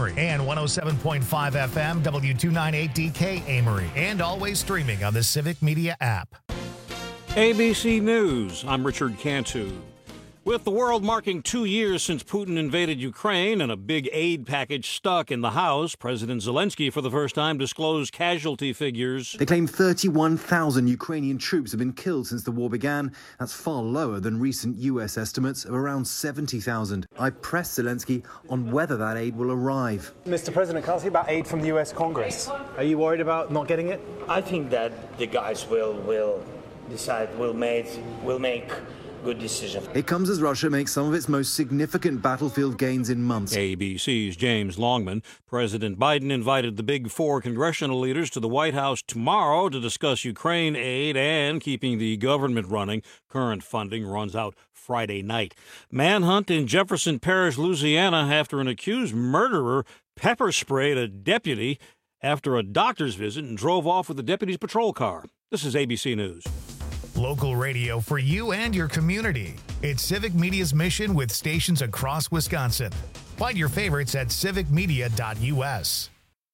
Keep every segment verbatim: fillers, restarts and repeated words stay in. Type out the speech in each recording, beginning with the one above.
Amory, and one oh seven point five F M, W two ninety-eight D K Amory, and always streaming on the Civic Media app. A B C News, I'm Richard Cantu. With the world marking two years since Putin invaded Ukraine and a big aid package stuck in the House, President Zelensky for the first time disclosed casualty figures. They claim thirty-one thousand Ukrainian troops have been killed since the war began. That's far lower than recent U S estimates of around seventy thousand. I pressed Zelensky on whether that aid will arrive. Mister President, can I ask you about aid from the U S Congress? Are you worried about not getting it? I think that the guys will will decide, will make, will make good decision. It comes as Russia makes some of its most significant battlefield gains in months. A B C's James Longman. President Biden invited the big four congressional leaders to the White House tomorrow to discuss Ukraine aid and keeping the government running. Current funding runs out Friday night. Manhunt in Jefferson Parish, Louisiana, after an accused murderer pepper sprayed a deputy after a doctor's visit and drove off with the deputy's patrol car. This is A B C News. Local radio for you and your community. It's Civic Media's mission with stations across Wisconsin. Find your favorites at civic media dot U S.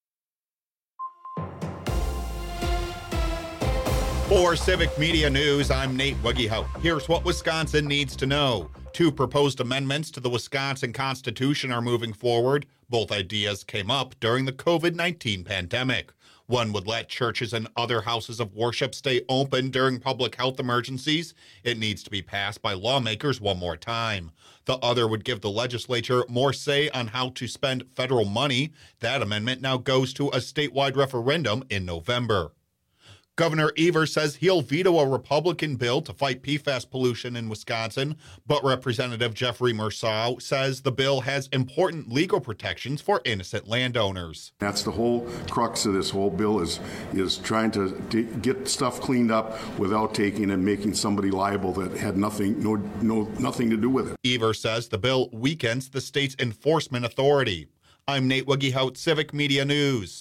For Civic Media News, I'm Nate Wuggehout. Here's what Wisconsin needs to know. Two proposed amendments to the Wisconsin Constitution are moving forward. Both ideas came up during the covid nineteen pandemic. One would let churches and other houses of worship stay open during public health emergencies. It needs to be passed by lawmakers one more time. The other would give the legislature more say on how to spend federal money. That amendment now goes to a statewide referendum in November. Governor Evers says he'll veto a Republican bill to fight P FAS pollution in Wisconsin, but Representative Jeffrey Merceau says the bill has important legal protections for innocent landowners. That's the whole crux of this whole bill is is trying to t- get stuff cleaned up without taking and making somebody liable that had nothing no no nothing to do with it. Evers says the bill weakens the state's enforcement authority. I'm Nate Wuggehout, Civic Media News.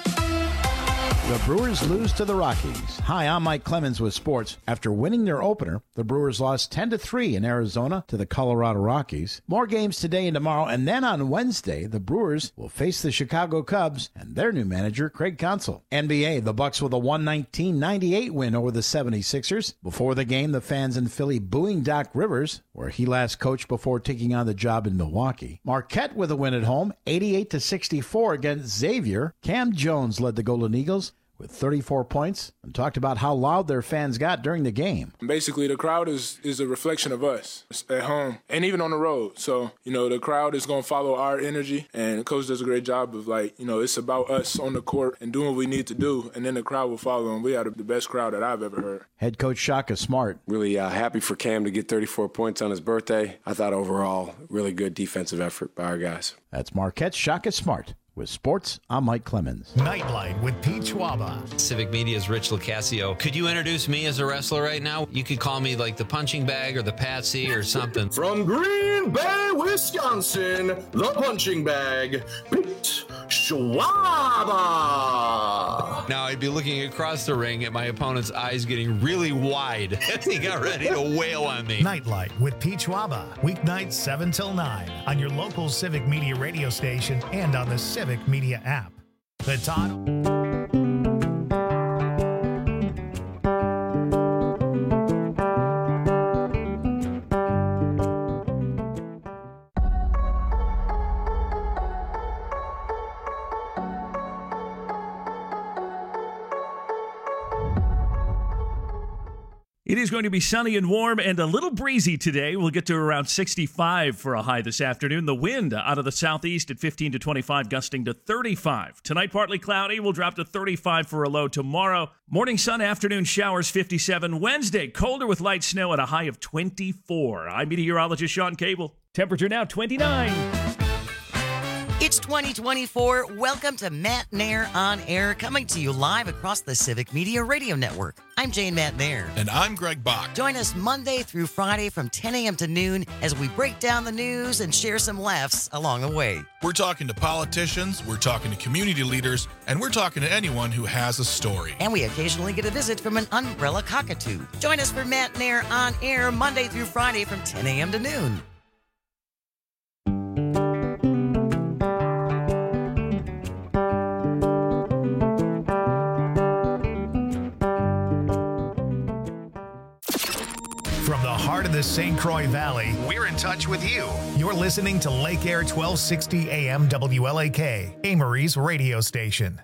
The Brewers lose to the Rockies. Hi, I'm Mike Clemens with sports. After winning their opener, the Brewers lost ten to three in Arizona to the Colorado Rockies. More games today and tomorrow, and then on Wednesday, the Brewers will face the Chicago Cubs and their new manager, Craig Counsell. N B A, the Bucks with a one nineteen ninety-eight win over the seventy-sixers. Before the game, the fans in Philly booing Doc Rivers, where he last coached before taking on the job in Milwaukee. Marquette with a win at home, eighty-eight to sixty-four against Xavier. Cam Jones led the Golden Eagles with thirty-four points and talked about how loud their fans got during the game. Basically, the crowd is, is a reflection of us at home and even on the road. So, you know, the crowd is going to follow our energy, and the coach does a great job of, like, you know, it's about us on the court and doing what we need to do, and then the crowd will follow, and we are the best crowd that I've ever heard. Head coach Shaka Smart. Really uh, happy for Cam to get thirty-four points on his birthday. I thought overall, really good defensive effort by our guys. That's Marquette's Shaka Smart. With sports, I'm Mike Clemens. Nightlight with Pete Schwaba. Civic Media's Rich Lucasio. Could you introduce me as a wrestler right now? You could call me like the punching bag or the patsy or something. From Green Bay, Wisconsin, the punching bag, Pete Schwaba. Now I'd be looking across the ring at my opponent's eyes getting really wide as he got ready to wail on me. Nightlight with Pete Schwaba. Weeknights seven till nine on your local Civic Media radio station and on the Civic Media app. The Todd. It is going to be sunny and warm and a little breezy today. We'll get to around sixty-five for a high this afternoon. The wind out of the southeast at fifteen to twenty-five, gusting to thirty-five. Tonight, partly cloudy. We'll drop to thirty-five for a low tomorrow. Morning sun, afternoon showers, fifty-seven. Wednesday, colder with light snow at a high of twenty-four. I'm meteorologist Sean Cable. Temperature now twenty-nine. It's twenty twenty-four. Welcome to Matt Nair on Air, coming to you live across the Civic Media Radio Network. I'm Jane Matt Nair. And I'm Greg Bach. Join us Monday through Friday from ten a.m. to noon as we break down the news and share some laughs along the way. We're talking to politicians, we're talking to community leaders, and we're talking to anyone who has a story. And we occasionally get a visit from an umbrella cockatoo. Join us for Matt Nair on Air Monday through Friday from ten a.m. to noon. the Saint Croix Valley, we're in touch with you. You're listening to Lake Air twelve sixty A M W L A K, Amory's radio station.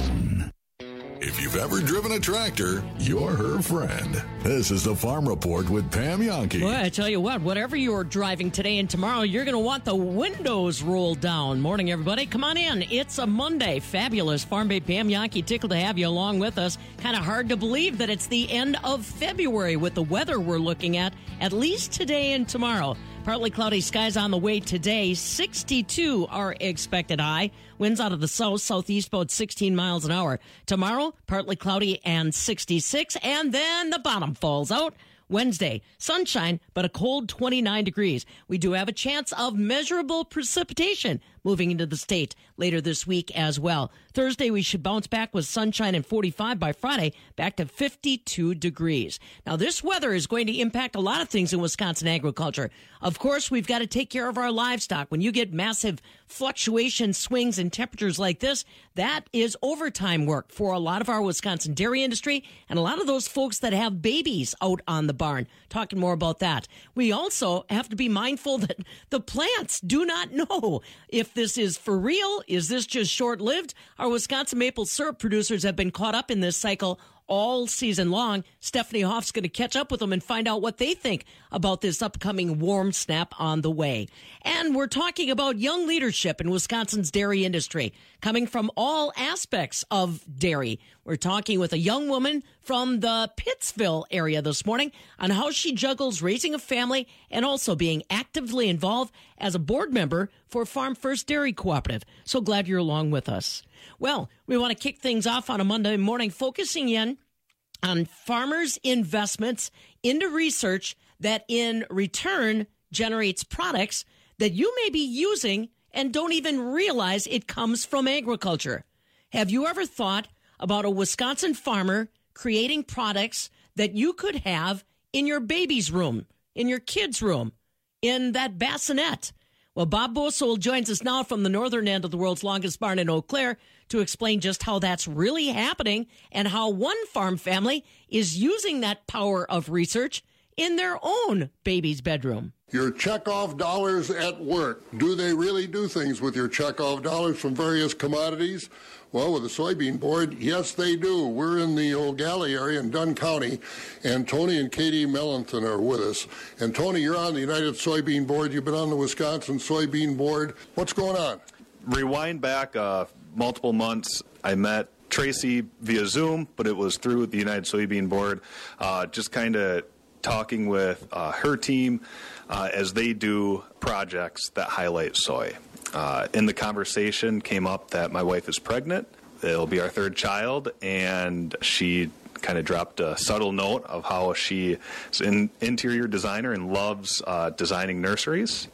If you've ever driven a tractor, you're her friend. This is the Farm Report with Pam Yankee. Boy, I tell you what, whatever you're driving today and tomorrow, you're going to want the windows rolled down. Morning, everybody. Come on in. It's a Monday. Fabulous. Farm Babe Pam Yankee, tickled to have you along with us. Kind of hard to believe that it's the end of February with the weather we're looking at, at least today and tomorrow. Partly cloudy skies on the way today. sixty-two are expected high. Winds out of the south, southeast, about sixteen miles an hour. Tomorrow, partly cloudy and sixty-six. And then the bottom falls out. Wednesday, sunshine, but a cold twenty-nine degrees. We do have a chance of measurable precipitation moving into the state later this week as well. Thursday, we should bounce back with sunshine and forty-five. By Friday, back to fifty-two degrees. Now, this weather is going to impact a lot of things in Wisconsin agriculture. Of course, we've got to take care of our livestock. When you get massive fluctuation swings in temperatures like this, that is overtime work for a lot of our Wisconsin dairy industry and a lot of those folks that have babies out on the barn. Talking more about that. We also have to be mindful that the plants do not know if this is for real. Is this just short-lived? Our Wisconsin maple syrup producers have been caught up in this cycle all season long. Stephanie Hoff's going to catch up with them and find out what they think about this upcoming warm snap on the way. And we're talking about young leadership in Wisconsin's dairy industry, coming from all aspects of dairy. We're talking with a young woman from the Pittsville area this morning on how she juggles raising a family and also being actively involved as a board member for Farm First Dairy Cooperative. So glad you're along with us. Well, we want to kick things off on a Monday morning, focusing in on farmers' investments into research that in return generates products that you may be using and don't even realize it comes from agriculture. Have you ever thought about a Wisconsin farmer creating products that you could have in your baby's room, in your kid's room, in that bassinet? Well, Bob Bosold joins us now from the northern end of the world's longest barn in Eau Claire to explain just how that's really happening and how one farm family is using that power of research in their own baby's bedroom. Your checkoff dollars at work. Do they really do things with your checkoff dollars from various commodities? Well, with the soybean board, yes, they do. We're in the Old Galley area in Dunn County, and Tony and Katie Mellonton are with us. And Tony, you're on the United Soybean Board. You've been on the Wisconsin Soybean Board. What's going on? Rewind back uh, multiple months. I met Tracy via Zoom, but it was through the United Soybean Board, uh, just kind of talking with uh, her team uh, as they do projects that highlight soy. Uh, in the conversation came up that my wife is pregnant. It'll be our third child, and she kind of dropped a subtle note of how she is an interior designer and loves uh, designing nurseries.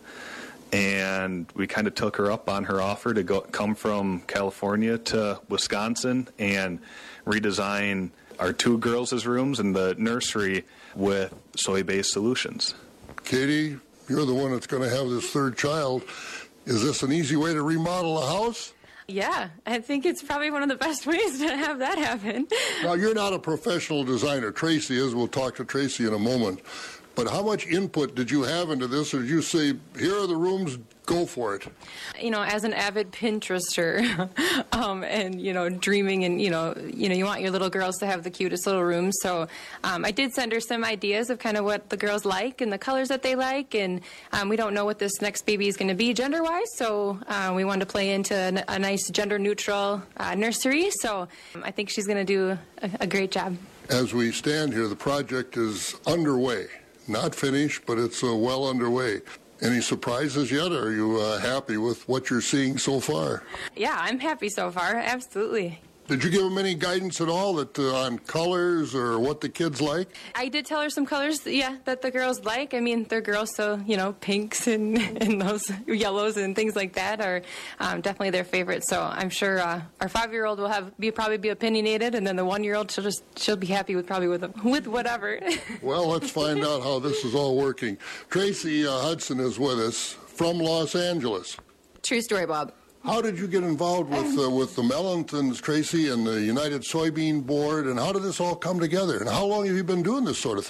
And we kind of took her up on her offer to go come from California to Wisconsin and redesign our two girls' rooms in the nursery with soy-based solutions. Katie, you're the one that's going to have this third child. Is this an easy way to remodel a house? Yeah, I think it's probably one of the best ways to have that happen. Now, you're not a professional designer. Tracy is. We'll talk to Tracy in a moment. But how much input did you have into this, or did you say, here are the rooms, go for it? You know, as an avid Pinterester, um, and, you know, dreaming and, you know, you know, you want your little girls to have the cutest little rooms. So um, I did send her some ideas of kind of what the girls like and the colors that they like. And um, we don't know what this next baby is going to be gender-wise. So uh, we wanted to play into a, a nice gender-neutral uh, nursery. So um, I think she's going to do a, a great job. As we stand here, the project is underway. Not finished, but it's uh, well underway. Any surprises yet? Or are you uh, happy with what you're seeing so far? Yeah, I'm happy so far. Absolutely. Did you give them any guidance at all that uh, on colors or what the kids like? I did tell her some colors, yeah, that the girls like. I mean, they're girls, so, you know, pinks and, and those yellows and things like that are um, definitely their favorites. So I'm sure uh, our five-year-old will have be probably be opinionated, and then the one-year-old, she'll just she'll be happy with probably with with whatever. Well, let's find out how this is all working. Tracy uh, Hudson is with us from Los Angeles. True story, Bob. How did you get involved with uh, with the Mellontons, Tracy, and the United Soybean Board, and how did this all come together? And how long have you been doing this sort of thing?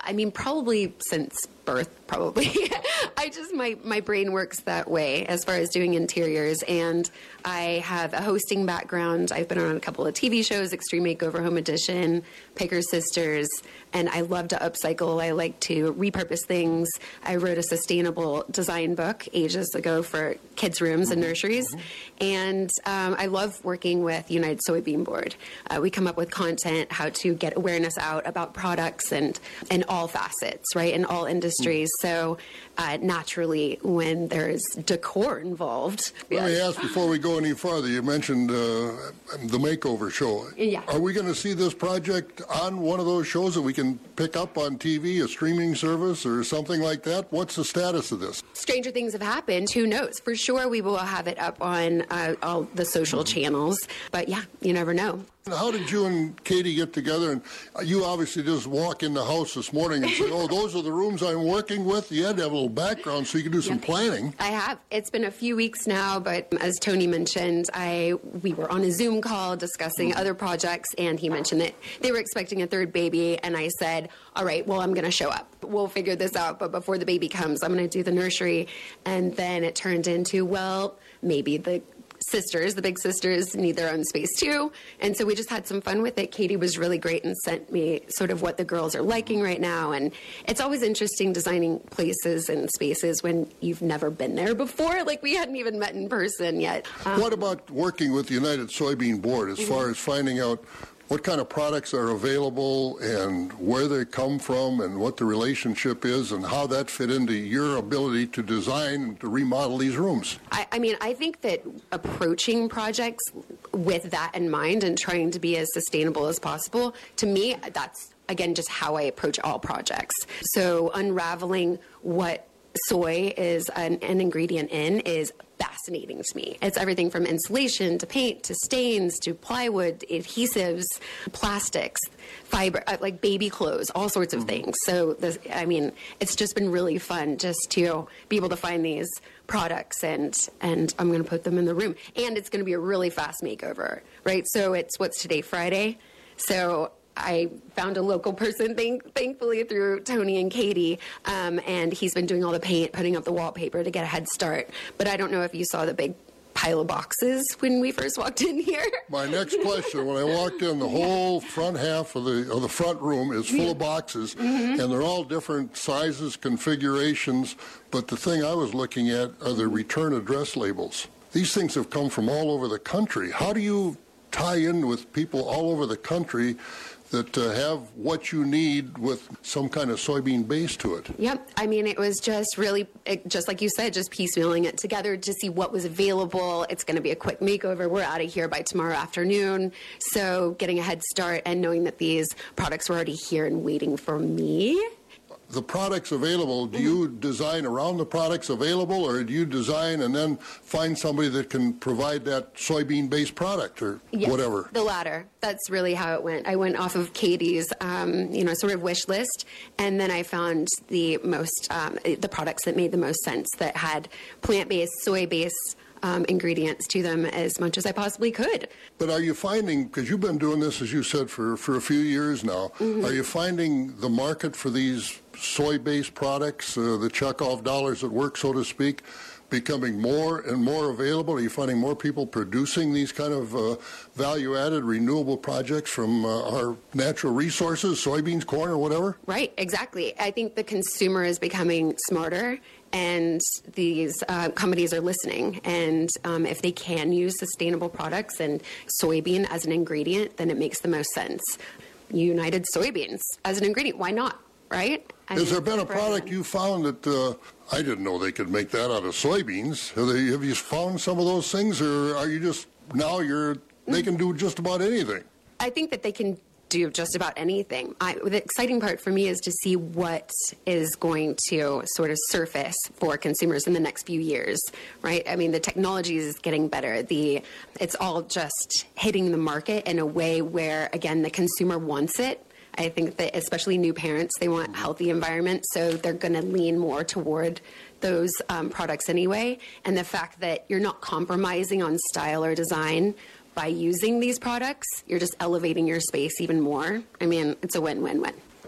I mean, probably since birth, probably. I just, my, my brain works that way as far as doing interiors. And I have a hosting background. I've been on a couple of T V shows, Extreme Makeover, Home Edition, Picker Sisters, and I love to upcycle. I like to repurpose things. I wrote a sustainable design book ages ago for kids' rooms and nurseries. And um, I love working with United Soybean Board. Uh, we come up with content, how to get awareness out about products and in all facets, right, in all industries. So uh, naturally, when there's decor involved. Let me ask before we go any farther, you mentioned uh, the makeover show. Yeah. Are we going to see this project on one of those shows that we can pick up on T V, a streaming service or something like that? What's the status of this? Stranger things have happened. Who knows? For sure, we will have it up on uh, all the social channels. But yeah, you never know. How did you and Katie get together? And you obviously just walk in the house this morning and say, oh, those are the rooms I'm working with. You had to have a little background so you could do some Yep. planning. I have. It's been a few weeks now, but as Tony mentioned, I we were on a Zoom call discussing other projects, and he mentioned that they were expecting a third baby, and I said, all right, well, I'm going to show up. We'll figure this out, but before the baby comes, I'm going to do the nursery. And then it turned into, well, maybe the sisters, the big sisters, need their own space too. And so we just had some fun with it. Katie was really great and sent me sort of what the girls are liking right now. And it's always interesting designing places and spaces when you've never been there before. Like we hadn't even met in person yet. Um, What about working with the United Soybean Board as far as finding out what kind of products are available and where they come from and what the relationship is and how that fit into your ability to design and to remodel these rooms? I, I mean, I think that approaching projects with that in mind and trying to be as sustainable as possible, to me, that's, again, just how I approach all projects. So unraveling what soy is an, an ingredient in is fascinating to me. It's everything from insulation to paint to stains to plywood, adhesives, plastics, fiber, uh, like baby clothes, all sorts of things. So, this, I mean, it's just been really fun just to be able to find these products and and I'm going to put them in the room. And it's going to be a really fast makeover, right? So it's, what's today, Friday? So I found a local person, thank, thankfully, through Tony and Katie, um, and he's been doing all the paint, putting up the wallpaper to get a head start. But I don't know if you saw the big pile of boxes when we first walked in here. My next question, when I walked in, the whole front half of the of the front room is full of boxes, Mm-hmm. and they're all different sizes, configurations, but the thing I was looking at are the return address labels. These things have come from all over the country. How do you tie in with people all over the country that uh, have what you need with some kind of soybean base to it? Yep. I mean, it was just really, it, just like you said, just piecemealing it together to see what was available. It's going to be a quick makeover. We're out of here by tomorrow afternoon. So getting a head start and knowing that these products were already here and waiting for me. The products available, do you design around the products available, or do you design and then find somebody that can provide that soybean-based product or Yes, whatever? The latter. That's really how it went. I went off of Katie's, um, you know, sort of wish list, and then I found the most, um, the products that made the most sense, that had plant-based, soy-based um, ingredients to them as much as I possibly could. But are you finding, because you've been doing this, as you said, for, for a few years now, Mhm. are you finding the market for these soy-based products, uh, the check-off dollars at work, so to speak, becoming more and more available? Are you finding more people producing these kind of uh, value-added renewable projects from uh, our natural resources, soybeans, corn, or whatever? Right, exactly. I think the consumer is becoming smarter, and these uh, companies are listening. And um, if they can use sustainable products and soybean as an ingredient, then it makes the most sense. United Soybeans as an ingredient, why not, right? I Has mean, there been a for product you found that uh, I didn't know they could make that out of soybeans? Have, they, have you found some of those things, or are you just now you're they can do just about anything? I think that they can do just about anything. I, the exciting part for me is to see what is going to sort of surface for consumers in the next few years, right? I mean, the technology is getting better. The it's all just hitting the market in a way where, again, the consumer wants it. I think that especially new parents, they want healthy environments, so they're going to lean more toward those um, products anyway. And the fact that you're not compromising on style or design by using these products, you're just elevating your space even more. I mean, it's a win-win-win.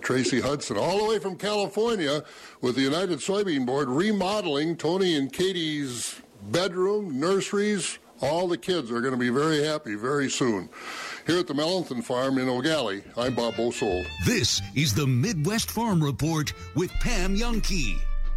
Tracy Hudson, all the way from California with the United Soybean Board remodeling Tony and Katie's bedroom, nurseries. All the kids are going to be very happy very soon. Here at the Mellenthin Farm in O'Galley, I'm Bob Bosold. This is the Midwest Farm Report with Pam Jahnke.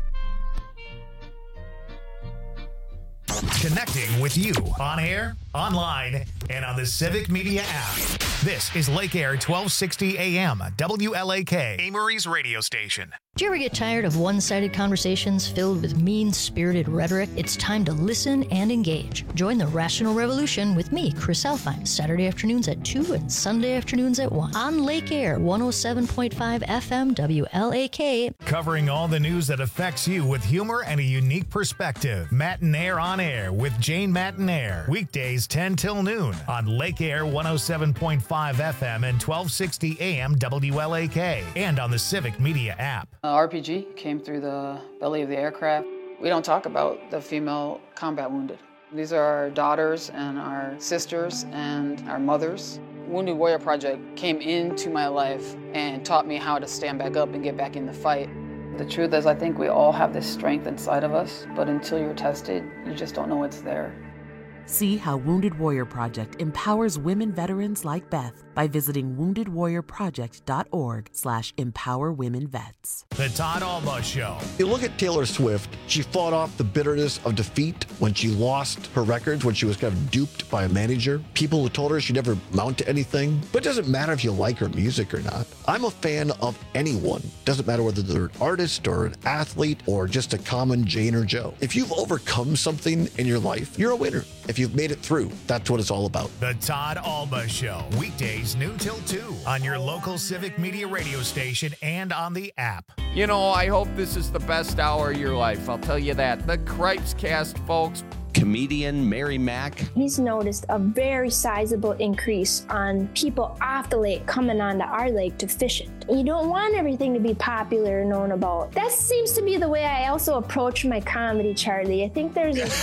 Connecting with you on air, online, and on the Civic Media app. This is Lake Air twelve sixty A M, W L A K, Amory's radio station. Do you ever get tired of one-sided conversations filled with mean-spirited rhetoric? It's time to listen and engage. Join the Rational Revolution with me, Chris Alfine, Saturday afternoons at two and Sunday afternoons at one. On Lake Air, one oh seven point five F M, W L A K. Covering all the news that affects you with humor and a unique perspective. Matinaire on Air with Jane Matinaire. Weekdays ten till noon on Lake Air one oh seven point five F M and twelve sixty A M W L A K. And on the Civic Media app. Uh, R P G came through the belly of the aircraft. We don't talk about the female combat wounded. These are our daughters and our sisters and our mothers. Wounded Warrior Project came into my life and taught me how to stand back up and get back in the fight. The truth is, I think we all have this strength inside of us, but until you're tested, you just don't know it's there. See how Wounded Warrior Project empowers women veterans like Beth by visiting wounded warrior project dot org slash empower women vets. The Todd Alba Show. You look at Taylor Swift, she fought off the bitterness of defeat when she lost her records, when she was kind of duped by a manager. People who told her she'd never mount to anything. But it doesn't matter if you like her music or not. I'm a fan of anyone. Doesn't matter whether they're an artist or an athlete or just a common Jane or Joe. If you've overcome something in your life, you're a winner. If you've made it through, that's what it's all about. The Todd Alba Show. Weekdays noon till two on your local Civic Media radio station and on the app. You know, I hope this is the best hour of your life. I'll tell you that. The Cripes Cast, folks. Comedian Mary Mack. He's noticed a very sizable increase on people off the lake coming onto our lake to fish it. You don't want everything to be popular and known about. That seems to be the way I also approach my comedy, Charlie. I think there's a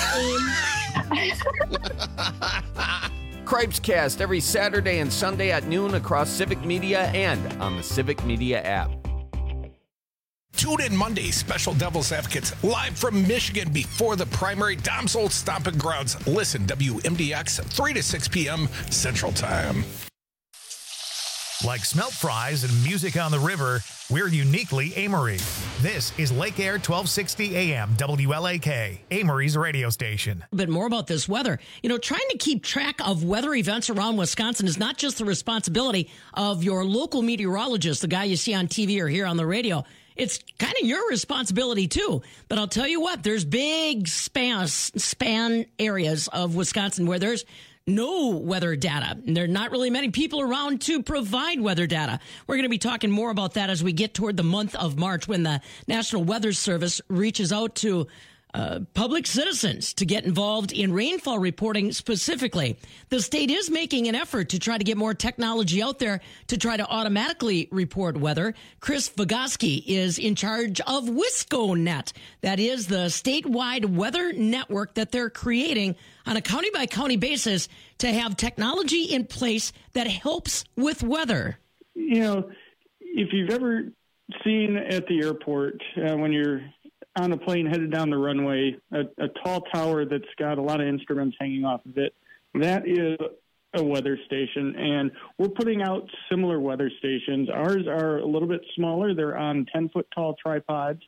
theme. Cripes Cast every Saturday and Sunday at noon across Civic Media and on the Civic Media app. Tune in Monday, Special Devil's Advocates, live from Michigan before the primary. Dom's Old Stomping Grounds. Listen, W M D X, three to six p.m. Central Time. Like smelt fries and music on the river, we're uniquely Amory. This is Lake Air twelve sixty A M W L A K, Amory's radio station. A bit more about this weather. You know, trying to keep track of weather events around Wisconsin is not just the responsibility of your local meteorologist, the guy you see on T V or hear on the radio. It's kind of your responsibility, too. But I'll tell you what, there's big span, span areas of Wisconsin where there's no weather data. And there are not really many people around to provide weather data. We're going to be talking more about that as we get toward the month of March when the National Weather Service reaches out to Uh, public citizens to get involved in rainfall reporting specifically. The state is making an effort to try to get more technology out there to try to automatically report weather. Chris Vygotsky is in charge of WiscoNet. That is the statewide weather network that they're creating on a county-by-county basis to have technology in place that helps with weather. You know, if you've ever seen at the airport uh, when you're on a plane headed down the runway, a, a tall tower that's got a lot of instruments hanging off of it, that is a weather station, and we're putting out similar weather stations. Ours are a little bit smaller. They're on ten-foot tall tripods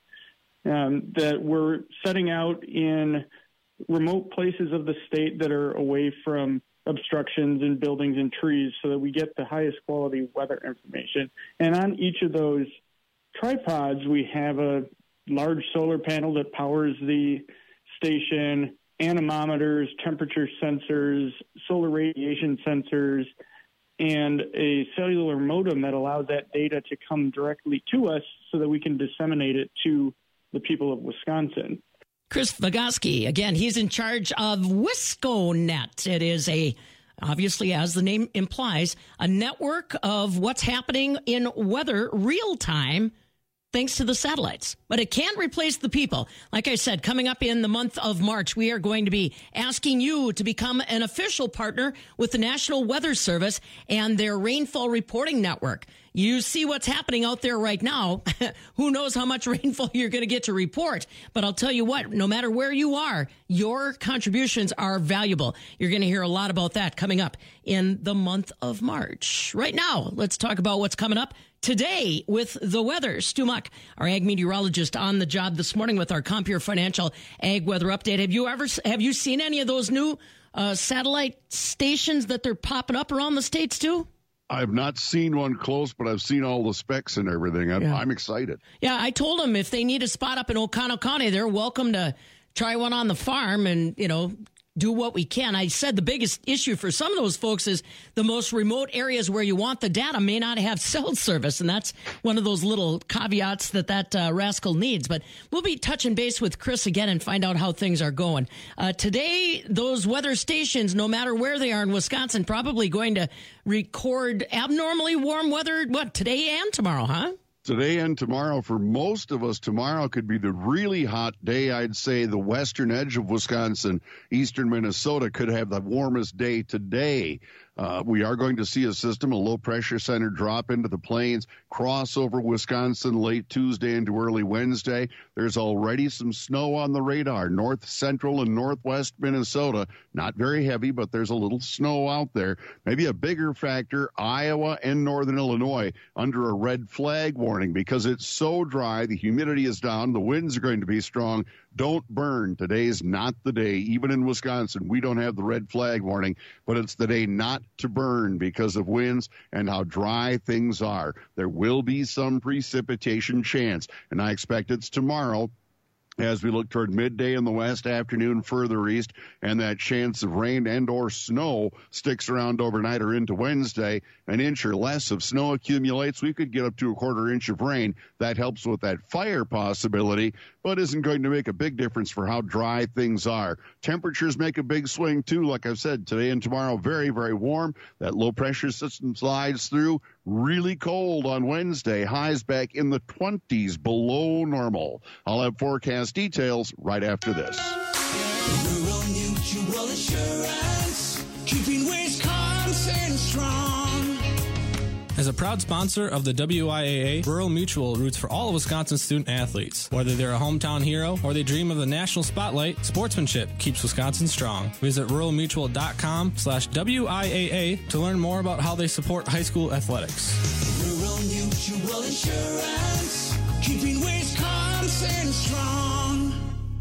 um, that we're setting out in remote places of the state that are away from obstructions and buildings and trees so that we get the highest quality weather information. And on each of those tripods, we have a large solar panel that powers the station, anemometers, temperature sensors, solar radiation sensors, and a cellular modem that allows that data to come directly to us so that we can disseminate it to the people of Wisconsin. Chris Vygotsky, again, he's in charge of WiscoNet. It is a, obviously, as the name implies, a network of what's happening in weather real time thanks to the satellites. But it can't replace the people. Like I said, coming up in the month of March, we are going to be asking you to become an official partner with the National Weather Service and their Rainfall Reporting Network. You see what's happening out there right now. Who knows how much rainfall you're going to get to report. But I'll tell you what, no matter where you are, your contributions are valuable. You're going to hear a lot about that coming up in the month of March. Right now, let's talk about what's coming up today with the weather. Stu Muck, our ag meteorologist, on the job this morning with our Compeer Financial Ag Weather Update. Have you ever have you seen any of those new uh, satellite stations that they're popping up around the states too? I've not seen one close, but I've seen all the specs and everything. I'm, Yeah. I'm excited. Yeah, I told them if they need a spot up in Oconto County, they're welcome to try one on the farm and, you know, do what we can. I said the biggest issue for some of those folks is the most remote areas where you want the data may not have cell service, and that's one of those little caveats that that uh, rascal needs. But we'll be touching base with Chris again and find out how things are going. Uh, today, those weather stations, no matter where they are in Wisconsin, probably going to record abnormally warm weather, what, today and tomorrow, huh? Today and tomorrow, for most of us, tomorrow could be the really hot day. I'd say the western edge of Wisconsin, eastern Minnesota could have the warmest day today. Uh, we are going to see a system, a low-pressure center drop into the plains, cross over Wisconsin late Tuesday into early Wednesday. There's already some snow on the radar, north, central, and northwest Minnesota. Not very heavy, but there's a little snow out there. Maybe a bigger factor, Iowa and northern Illinois under a red flag warning because it's so dry, the humidity is down, the winds are going to be strong. Don't burn. Today's not the day. Even in Wisconsin, we don't have the red flag warning, but it's the day not to burn because of winds and how dry things are. There will be some precipitation chance, and I expect it's tomorrow as we look toward midday in the west, afternoon further east, and that chance of rain and or snow sticks around overnight or into Wednesday. An inch or less of snow accumulates. We could get up to a quarter inch of rain. That helps with that fire possibility, but isn't going to make a big difference for how dry things are. Temperatures make a big swing, too. Like I've said, today and tomorrow, very, very warm. That low-pressure system slides through. Really cold on Wednesday. Highs back in the twenties, below normal. I'll have forecast details right after this. Rural Mutual Insurance, keeping Wisconsin strong. As a proud sponsor of the W I A A, Rural Mutual roots for all of Wisconsin's student athletes. Whether they're a hometown hero or they dream of the national spotlight, sportsmanship keeps Wisconsin strong. Visit ruralmutual.com slash WIAA to learn more about how they support high school athletics. Rural Mutual Insurance, keeping Wisconsin strong.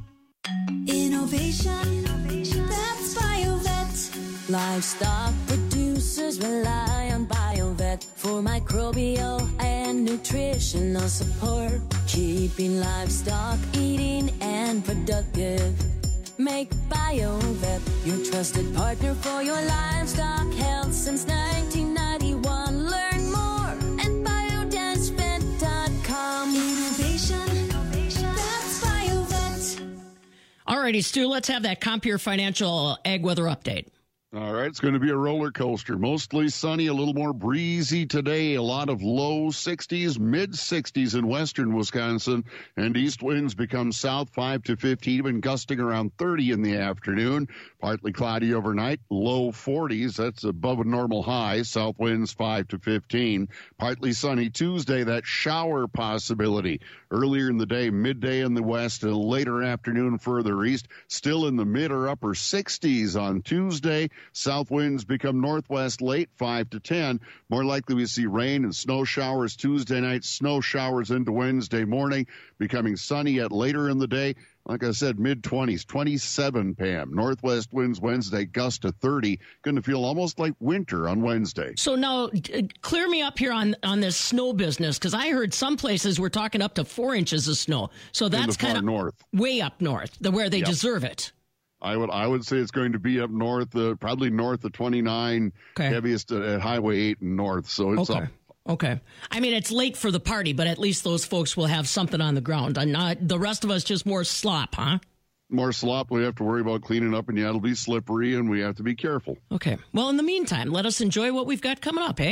Innovation, that's BioVet. Livestock producers rely on BioVet for microbial and nutritional support, keeping livestock eating and productive. Make BioVet your trusted partner for your livestock health since nineteen ninety-one. Learn more at biodance vet dot com. Innovation, that's BioVet. Alrighty, Stu, let's have that Compeer Financial Ag Weather Update. All right, it's going to be a roller coaster. Mostly sunny, a little more breezy today. A lot of low sixties, mid sixties in western Wisconsin, and east winds become south five to fifteen, even gusting around thirty in the afternoon. Partly cloudy overnight, low forties. That's above a normal high. South winds five to fifteen. Partly sunny Tuesday, that shower possibility. Earlier in the day, midday in the west, and later afternoon further east. Still in the mid or upper sixties on Tuesday. South winds become northwest late, five to ten. More likely we see rain and snow showers Tuesday night, snow showers into Wednesday morning, becoming sunny at later in the day. Like I said, mid-twenties, twenty-seven, Pam. Northwest winds Wednesday, gust to thirty. Going to feel almost like winter on Wednesday. So now, uh, clear me up here on, on this snow business, because I heard some places we're talking up to four inches of snow. So that's kind of north. way up north, the, where they Yep. deserve it. I would I would say it's going to be up north, uh, probably north of twenty-nine, Okay. heaviest at Highway eight and north. So it's Okay. up. Okay. I mean, it's late for the party, but at least those folks will have something on the ground. And not the rest of us just more slop, huh? More slop. We have to worry about cleaning up, and yeah, it'll be slippery, and we have to be careful. Okay. Well, in the meantime, let us enjoy what we've got coming up, eh?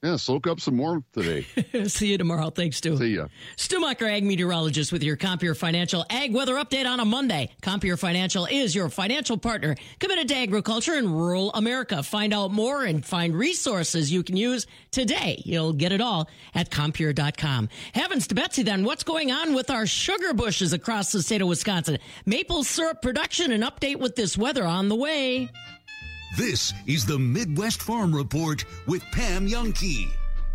Yeah, soak up some warmth today. See you tomorrow. Thanks, Stu. See ya. Stu Mucker, Ag Meteorologist with your Compeer Financial Ag Weather Update on a Monday. Compeer Financial is your financial partner committed to agriculture in rural America. Find out more and find resources you can use today. You'll get it all at Compeer dot com. Heavens to Betsy, then, what's going on with our sugar bushes across the state of Wisconsin? Maple syrup production, an update with this weather on the way. This is the Midwest Farm Report with Pam Youngkey.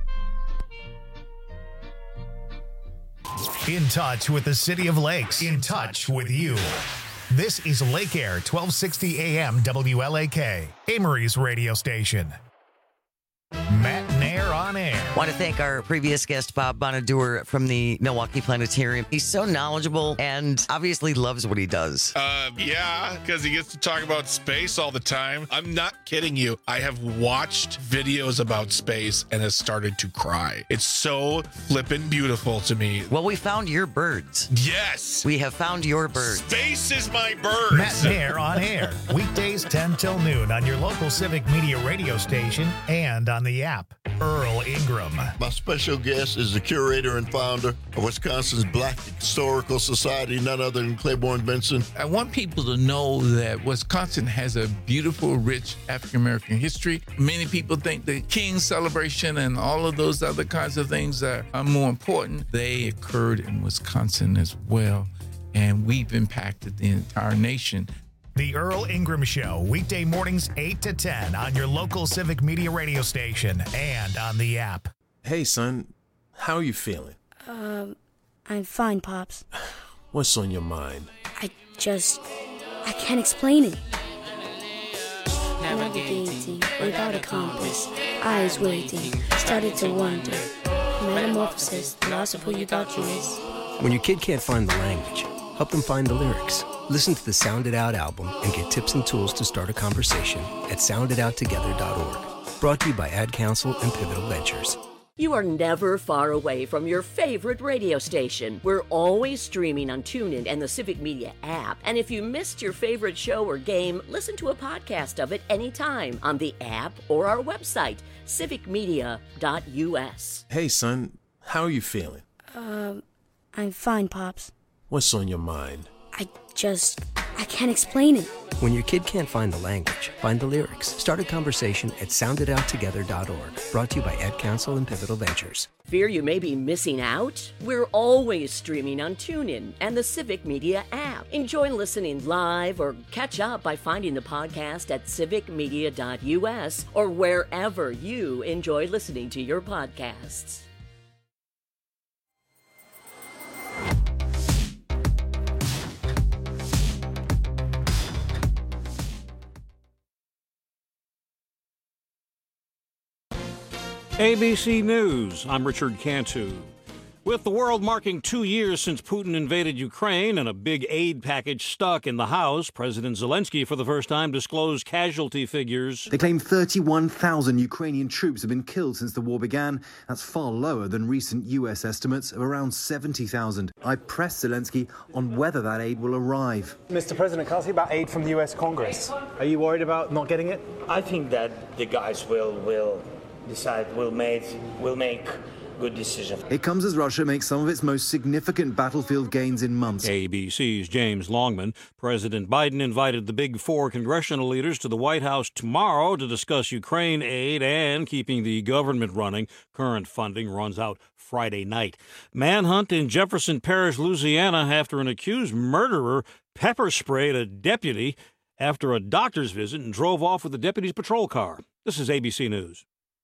In touch with the City of Lakes. In touch with you. This is Lake Air, twelve sixty A M W L A K, Amory's radio station. Matt Nair on air. Want to thank our previous guest, Bob Bonadur from the Milwaukee Planetarium. He's so knowledgeable and obviously loves what he does. Uh, yeah, because he gets to talk about space all the time. I'm not kidding you. I have watched videos about space and has started to cry. It's so flippin' beautiful to me. Well, we found your birds. Yes. We have found your birds. Space is my birds. Matt Nair on air. Weekdays ten till noon on your local Civic Media radio station and on the app. Earl Ingram. My special guest is the curator and founder of Wisconsin's Black Historical Society, none other than Claiborne Benson. I want people to know that Wisconsin has a beautiful, rich African-American history. Many people think the King celebration and all of those other kinds of things are, are more important. They occurred in Wisconsin as well, and we've impacted the entire nation. The Earl Ingram Show, weekday mornings eight to ten on your local Civic Media radio station and on the app. Hey, son, how are you feeling? Um, I'm fine, Pops. What's on your mind? I just, I can't explain it. Navigating without a compass, eyes waiting, started to wonder. Metamorphosis, the loss of who you thought you was. When your kid can't find the language, help them find the lyrics. Listen to the Sound It Out album and get tips and tools to start a conversation at sound it out together dot org. Brought to you by Ad Council and Pivotal Ventures. You are never far away from your favorite radio station. We're always streaming on TuneIn and the Civic Media app. And if you missed your favorite show or game, listen to a podcast of it anytime on the app or our website, civic media dot u s. Hey, son, how are you feeling? Um, I'm fine, Pops. What's on your mind? I just, I can't explain it. When your kid can't find the language, find the lyrics. Start a conversation at sound it out together dot org. Brought to you by Ad Council and Pivotal Ventures. Fear you may be missing out? We're always streaming on TuneIn and the Civic Media app. Enjoy listening live or catch up by finding the podcast at civic media dot u s or wherever you enjoy listening to your podcasts. A B C News, I'm Richard Cantu. With the world marking two years since Putin invaded Ukraine and a big aid package stuck in the House, President Zelensky for the first time disclosed casualty figures. They claim thirty-one thousand Ukrainian troops have been killed since the war began. That's far lower than recent U S estimates of around seventy thousand. I pressed Zelensky on whether that aid will arrive. Mister President, can I ask you about aid from the U S Congress? Are you worried about not getting it? I think that the guys will will decide, will make, will make good decisions. It comes as Russia makes some of its most significant battlefield gains in months. A B C's James Longman. President Biden invited the big four congressional leaders to the White House tomorrow to discuss Ukraine aid and keeping the government running. Current funding runs out Friday night. Manhunt in Jefferson Parish, Louisiana, after an accused murderer pepper sprayed a deputy after a doctor's visit and drove off with the deputy's patrol car. This is A B C News.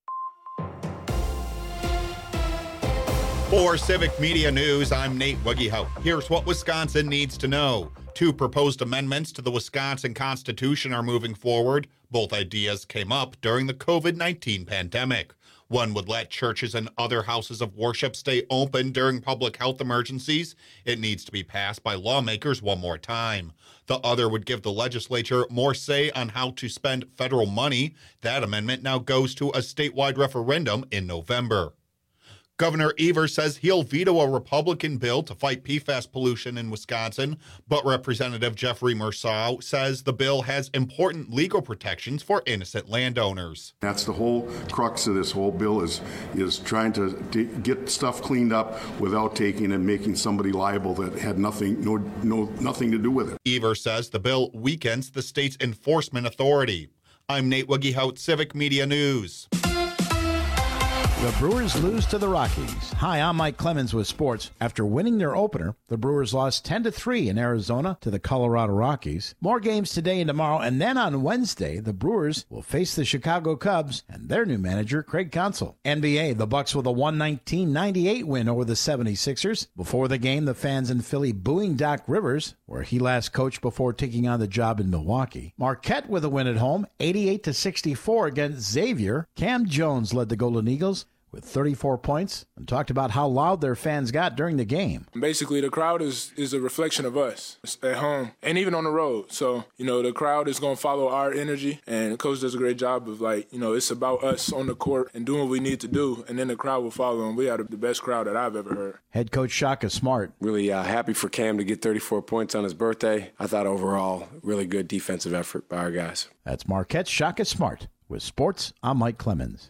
For Civic Media News, I'm Nate Wuggyhout. Here's what Wisconsin needs to know. Two proposed amendments to the Wisconsin Constitution are moving forward. Both ideas came up during the covid nineteen pandemic. One would let churches and other houses of worship stay open during public health emergencies. It needs to be passed by lawmakers one more time. The other would give the legislature more say on how to spend federal money. That amendment now goes to a statewide referendum in November. Governor Evers says he'll veto a Republican bill to fight P FAS pollution in Wisconsin, but Representative Jeffrey Merceau says the bill has important legal protections for innocent landowners. That's the whole crux of this whole bill is is trying to t- get stuff cleaned up without taking and making somebody liable that had nothing no no nothing to do with it. Evers says the bill weakens the state's enforcement authority. I'm Nate Wiggyhout, Civic Media News. The Brewers lose to the Rockies. Hi, I'm Mike Clemens with sports. After winning their opener, the Brewers lost ten to three in Arizona to the Colorado Rockies. More games today and tomorrow, and then on Wednesday, the Brewers will face the Chicago Cubs and their new manager, Craig Counsell. N B A, the Bucks with a one nineteen ninety-eight win over the seventy-sixers. Before the game, the fans in Philly booing Doc Rivers, where he last coached before taking on the job in Milwaukee. Marquette with a win at home, eighty-eight to sixty-four against Xavier. Cam Jones led the Golden Eagles with thirty-four points and talked about how loud their fans got during the game. Basically, the crowd is, is a reflection of us at home and even on the road. So, you know, the crowd is going to follow our energy, and the coach does a great job of, like, you know, it's about us on the court and doing what we need to do, and then the crowd will follow, and we had the best crowd that I've ever heard. Head coach Shaka Smart. Really uh, happy for Cam to get thirty-four points on his birthday. I thought overall, really good defensive effort by our guys. That's Marquette's Shaka Smart. With sports, I'm Mike Clemens.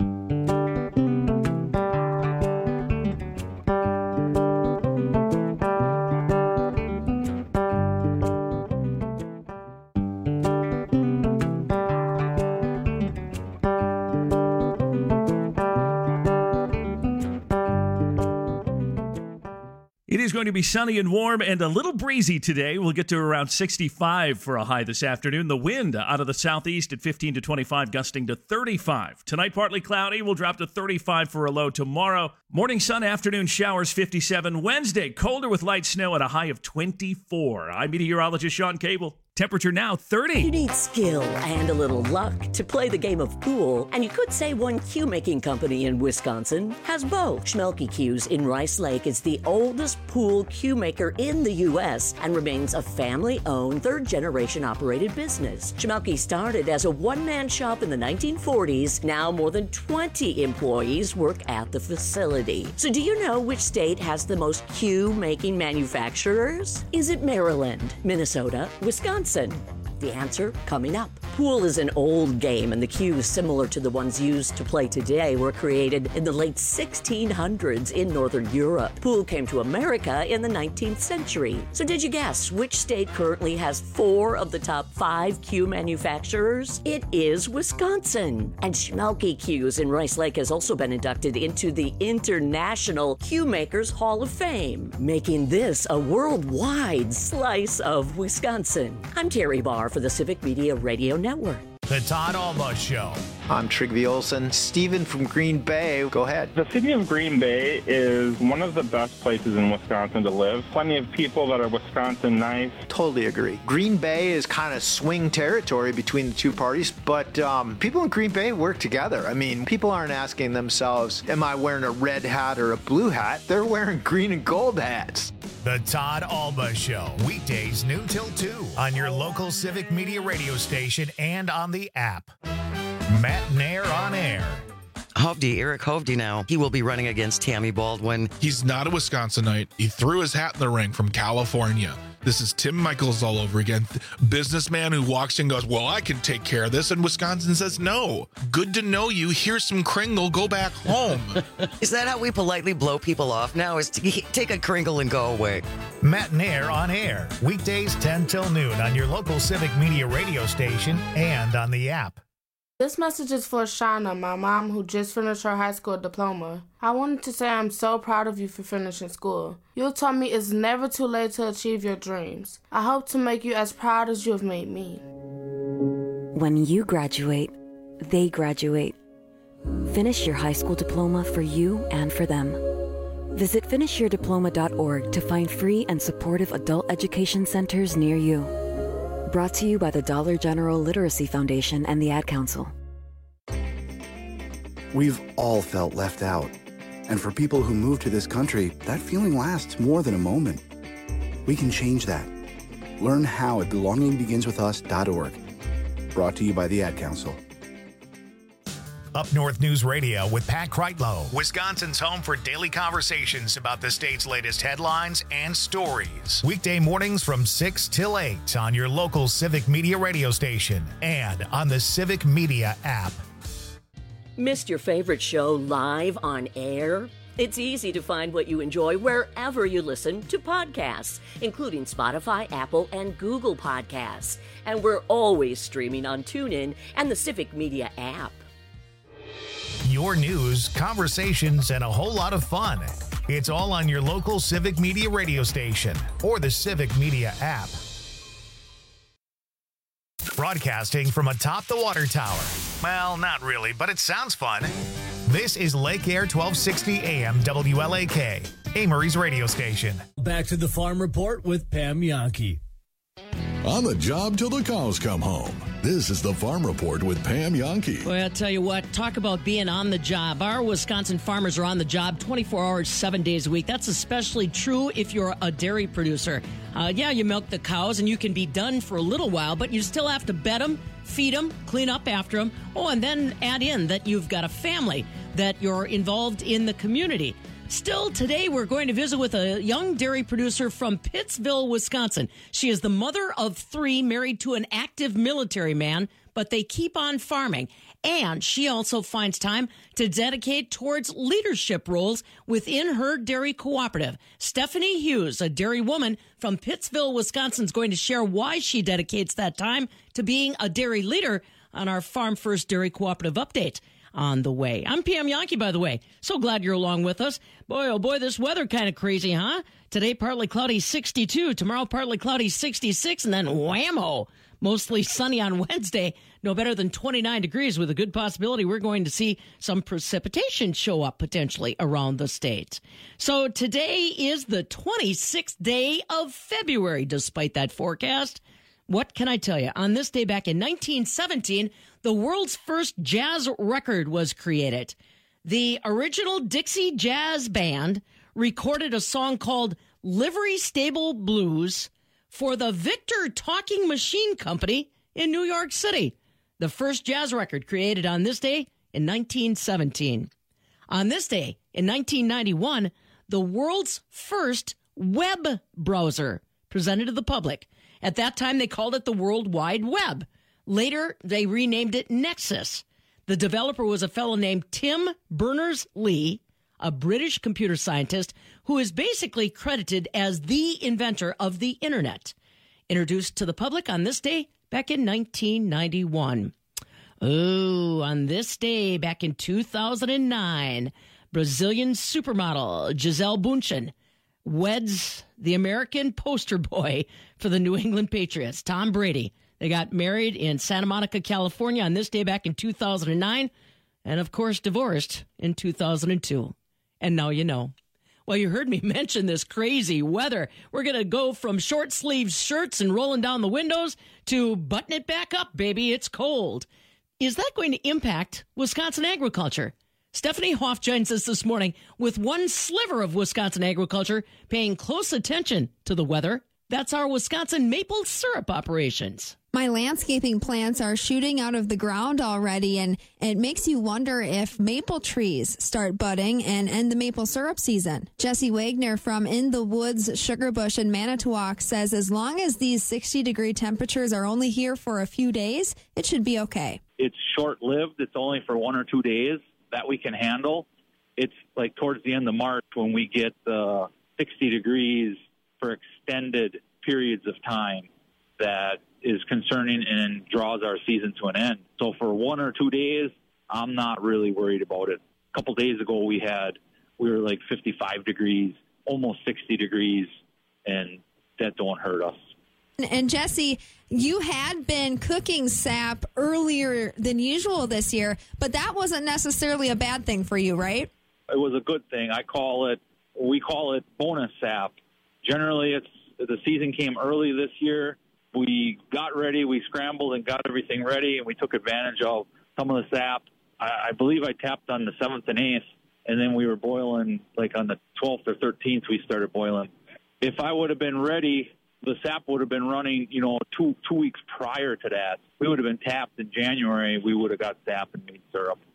It is going to be sunny and warm and a little breezy today. We'll get to around sixty-five for a high this afternoon. The wind out of the southeast at fifteen to twenty-five, gusting to thirty-five. Tonight, partly cloudy. We'll drop to thirty-five for a low tomorrow. Morning sun, afternoon showers, fifty-seven. Wednesday, colder with light snow at a high of twenty-four. I'm meteorologist Sean Cable. Temperature now thirty. You need skill and a little luck to play the game of pool, and you could say one cue-making company in Wisconsin has both. Schmelke Cues in Rice Lake is the oldest pool cue maker in the U S and remains a family-owned, third-generation operated business. Schmelke started as a one-man shop in the nineteen forties. Now more than twenty employees work at the facility. So do you know which state has the most cue-making manufacturers? Is it Maryland, Minnesota, Wisconsin? The answer coming up. Pool is an old game, and the cues similar to the ones used to play today were created in the late sixteen hundreds in Northern Europe. Pool came to America in the nineteenth century. So did you guess which state currently has four of the top five cue manufacturers? It is Wisconsin. And Schmelke Cues in Rice Lake has also been inducted into the International Cue Makers Hall of Fame, making this a worldwide slice of Wisconsin. I'm Terry Barr for the Civic Media Radio Network. The Todd Alba Show. I'm Trygve Olsen. Steven from Green Bay, go ahead. The city of Green Bay is one of the best places in Wisconsin to live. Plenty of people that are Wisconsin nice. Totally agree. Green Bay is kind of swing territory between the two parties, but um, people in Green Bay work together. I mean, people aren't asking themselves, am I wearing a red hat or a blue hat? They're wearing green and gold hats. The Todd Alba Show, weekdays noon till two on your local Civic Media radio station and on the app. Matt Nair on air. Hovde, Eric Hovde now. He will be running against Tammy Baldwin. He's not a Wisconsinite. He threw his hat in the ring from California. This is Tim Michaels all over again. Businessman who walks in and goes, well, I can take care of this. And Wisconsin says, no. Good to know you. Here's some Kringle. Go back home. Is that how we politely blow people off now? Is to take a Kringle and go away? Matt Nair on air. Weekdays ten till noon on your local Civic Media radio station and on the app. This message is for Shauna, my mom, who just finished her high school diploma. I wanted to say I'm so proud of you for finishing school. You taught me it's never too late to achieve your dreams. I hope to make you as proud as you have made me. When you graduate, they graduate. Finish your high school diploma for you and for them. Visit finish your diploma dot org to find free and supportive adult education centers near you. Brought to you by the Dollar General Literacy Foundation and the Ad Council. We've all felt left out. And for people who move to this country, that feeling lasts more than a moment. We can change that. Learn how at belonging begins with us dot org. Brought to you by the Ad Council. Up North News Radio with Pat Kreitlow, Wisconsin's home for daily conversations about the state's latest headlines and stories. Weekday mornings from six till eight on your local Civic Media radio station and on the Civic Media app. Missed your favorite show live on air? It's easy to find what you enjoy wherever you listen to podcasts, including Spotify, Apple, and Google Podcasts. And we're always streaming on TuneIn and the Civic Media app. Your news, conversations, and a whole lot of fun. It's all on your local Civic Media radio station or the Civic Media app. Broadcasting from atop the water tower. Well, not really, but it sounds fun. This is Lake Air twelve sixty A M W L A K, Amory's radio station. Back to the Farm Report with Pam Yonke. On the job till the cows come home. This is the Farm Report with Pam Yonke. Well, I'll tell you what, talk about being on the job. Our Wisconsin farmers are on the job twenty-four hours, seven days a week. That's especially true if you're a dairy producer. Uh, yeah, you milk the cows and you can be done for a little while, but you still have to bed them, feed them, clean up after them. Oh, and then add in that you've got a family, that you're involved in the community. Still, today we're going to visit with a young dairy producer from Pittsville, Wisconsin. She is the mother of three, married to an active military man, but they keep on farming. And she also finds time to dedicate towards leadership roles within her dairy cooperative. Stephanie Hughes, a dairy woman from Pittsville, Wisconsin, is going to share why she dedicates that time to being a dairy leader on our Farm First Dairy Cooperative Update. On the way. I'm Pam Yonke, by the way. So glad you're along with us. Boy, oh boy, this weather kind of crazy, huh? Today, partly cloudy, sixty-two. Tomorrow, partly cloudy, sixty-six. And then whammo, mostly sunny on Wednesday. No better than twenty-nine degrees with a good possibility we're going to see some precipitation show up potentially around the state. So today is the twenty-sixth day of February, despite that forecast. What can I tell you? On this day back in nineteen seventeen, the world's first jazz record was created. The original Dixie Jazz Band recorded a song called Livery Stable Blues for the Victor Talking Machine Company in New York City. The first jazz record created on this day in nineteen seventeen. On this day in nineteen ninety-one, the world's first web browser presented to the public. At that time, they called it the World Wide Web. Later, they renamed it Nexus. The developer was a fellow named Tim Berners-Lee, a British computer scientist who is basically credited as the inventor of the Internet. Introduced to the public on this day back in nineteen ninety-one. Oh, on this day back in two thousand nine, Brazilian supermodel Gisele Bündchen weds the American poster boy for the New England Patriots, Tom Brady. They got married in Santa Monica, California on this day back in two thousand nine, and of course divorced in two thousand two. And now you know. Well, you heard me mention this crazy weather. We're going to go from short sleeve shirts and rolling down the windows to button it back up, baby. It's cold. Is that going to impact Wisconsin agriculture? Stephanie Hoff joins us this morning with one sliver of Wisconsin agriculture paying close attention to the weather. That's our Wisconsin maple syrup operations. My landscaping plants are shooting out of the ground already, and it makes you wonder if maple trees start budding and end the maple syrup season. Jesse Wagner from In the Woods Sugarbush in Manitowoc says as long as these sixty-degree temperatures are only here for a few days, it should be okay. It's short-lived. It's only for one or two days that we can handle. It's like towards the end of March when we get uh, sixty degrees for extended periods of time that is concerning and draws our season to an end. So for one or two days, I'm not really worried about it. A couple days ago, we had, we were like fifty-five degrees, almost sixty degrees, and that don't hurt us. And Jesse, you had been cooking sap earlier than usual this year, but that wasn't necessarily a bad thing for you, right? It was a good thing. I call it, we call it bonus sap. Generally, it's the season came early this year. We got ready, we scrambled and got everything ready, and we took advantage of some of the sap. I, I believe I tapped on the seventh and eighth, and then we were boiling, like on the twelfth or thirteenth, we started boiling. If I would have been ready, the sap would have been running, you know, two two weeks prior to that. We would have been tapped in January. We would have got sap and made syrup.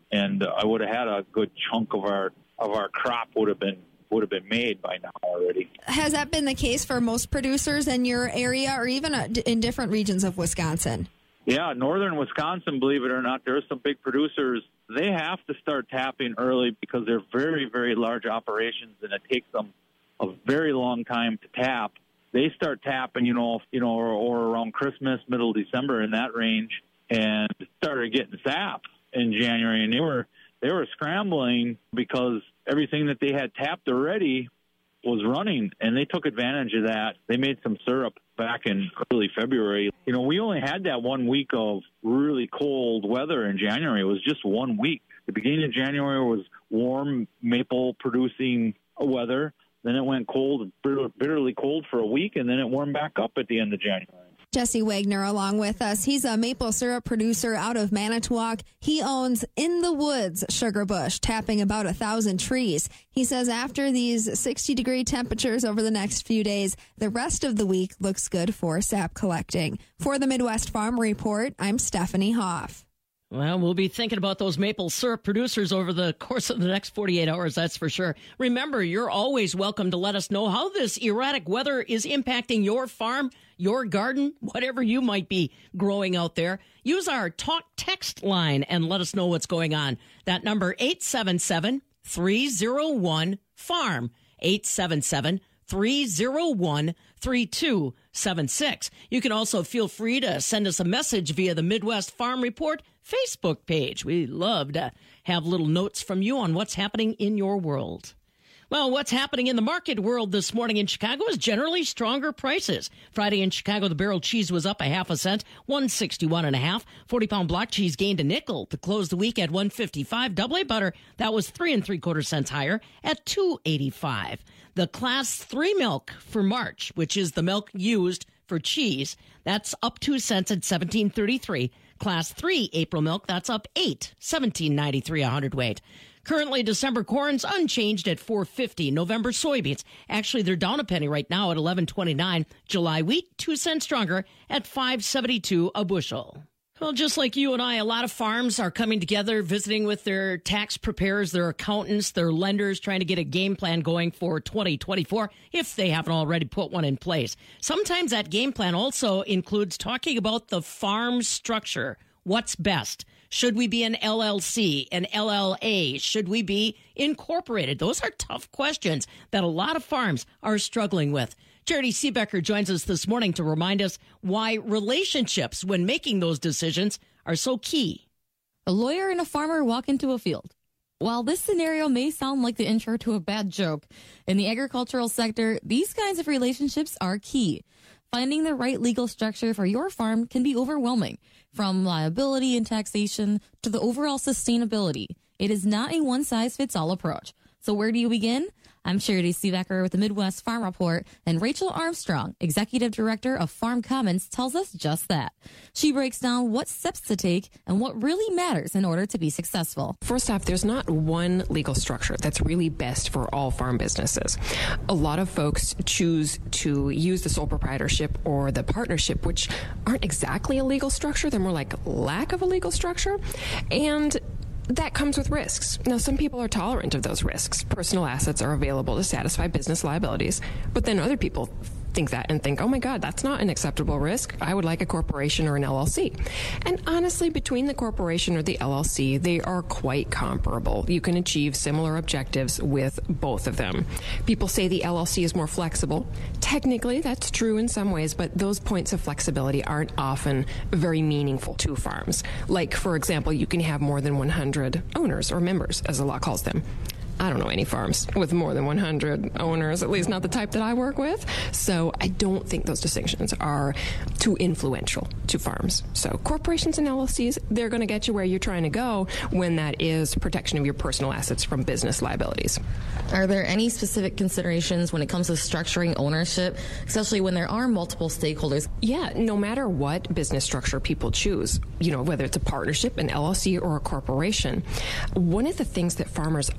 and uh, I would have had a good chunk of our of our crop would have been would have been made by now already. Has that been the case for most producers in your area or even in different regions of Wisconsin? Yeah, northern Wisconsin, believe it or not, there are some big producers. They have to start tapping early because they're very, very large operations, and it takes them a very long time to tap. They start tapping, you know, you know, or, or around Christmas, middle of December, in that range, and started getting sap in January, and they were they were scrambling because everything that they had tapped already was running, and they took advantage of that. They made some syrup back in early February. You know, we only had that one week of really cold weather in January. It was just one week. The beginning of January was warm maple producing weather. Then it went cold, bitterly cold for a week, and then it warmed back up at the end of January. Jesse Wagner along with us. He's a maple syrup producer out of Manitowoc. He owns In the Woods Sugar Bush, tapping about a thousand trees. He says after these sixty degree temperatures over the next few days, the rest of the week looks good for sap collecting. For the Midwest Farm Report, I'm Stephanie Hoff. Well, we'll be thinking about those maple syrup producers over the course of the next forty-eight hours, that's for sure. Remember, you're always welcome to let us know how this erratic weather is impacting your farm, your garden, whatever you might be growing out there. Use our talk text line and let us know what's going on. That number, eight seven seven, three oh one, farm, eight seven seven, three oh one, three two seven six. You can also feel free to send us a message via the Midwest Farm Report Facebook page. We love to have little notes from you on what's happening in your world. Well, what's happening in the market world this morning in Chicago is generally stronger prices. Friday in Chicago, the barrel cheese was up a half a cent, one sixty-one and a half. forty-pound block cheese gained a nickel to close the week at one fifty-five. Double A butter, that was three and three quarter cents higher at two eighty-five. The class three milk for March, which is the milk used for cheese, that's up two cents at seventeen thirty-three. Class three April milk, that's up eight, seventeen ninety-three a hundredweight. Currently, December corn's unchanged at four fifty. November soybeans, actually, they're down a penny right now at eleven twenty-nine. July wheat, two cents stronger at five seventy-two a bushel. Well, just like you and I, a lot of farms are coming together, visiting with their tax preparers, their accountants, their lenders, trying to get a game plan going for twenty twenty-four if they haven't already put one in place. Sometimes that game plan also includes talking about the farm structure. What's best? Should we be an L L C, an L L A? Should we be incorporated? Those are tough questions that a lot of farms are struggling with. Charity Seebecker joins us this morning to remind us why relationships, when making those decisions, are so key. A lawyer and a farmer walk into a field. While this scenario may sound like the intro to a bad joke, in the agricultural sector, these kinds of relationships are key. Finding the right legal structure for your farm can be overwhelming, from liability and taxation to the overall sustainability. It is not a one-size-fits-all approach. So where do you begin? I'm Charity Seebecker with the Midwest Farm Report, and Rachel Armstrong, Executive Director of Farm Commons, tells us just that. She breaks down what steps to take and what really matters in order to be successful. First off, there's not one legal structure that's really best for all farm businesses. A lot of folks choose to use the sole proprietorship or the partnership, which aren't exactly a legal structure. They're more like lack of a legal structure. And that comes with risks. Now, some people are tolerant of those risks. Personal assets are available to satisfy business liabilities, but then other people think that and think, oh my God, that's not an acceptable risk. I would like a corporation or an L L C. And honestly, between the corporation or the L L C, they are quite comparable. You can achieve similar objectives with both of them. People say the L L C is more flexible. Technically, that's true in some ways, but those points of flexibility aren't often very meaningful to farms. Like, for example, you can have more than one hundred owners or members, as the law calls them. I don't know any farms with more than one hundred owners, at least not the type that I work with. So I don't think those distinctions are too influential to farms. So corporations and L L Cs, they're going to get you where you're trying to go when that is protection of your personal assets from business liabilities. Are there any specific considerations when it comes to structuring ownership, especially when there are multiple stakeholders? Yeah, no matter what business structure people choose, you know, whether it's a partnership, an L L C, or a corporation, one of the things that farmers often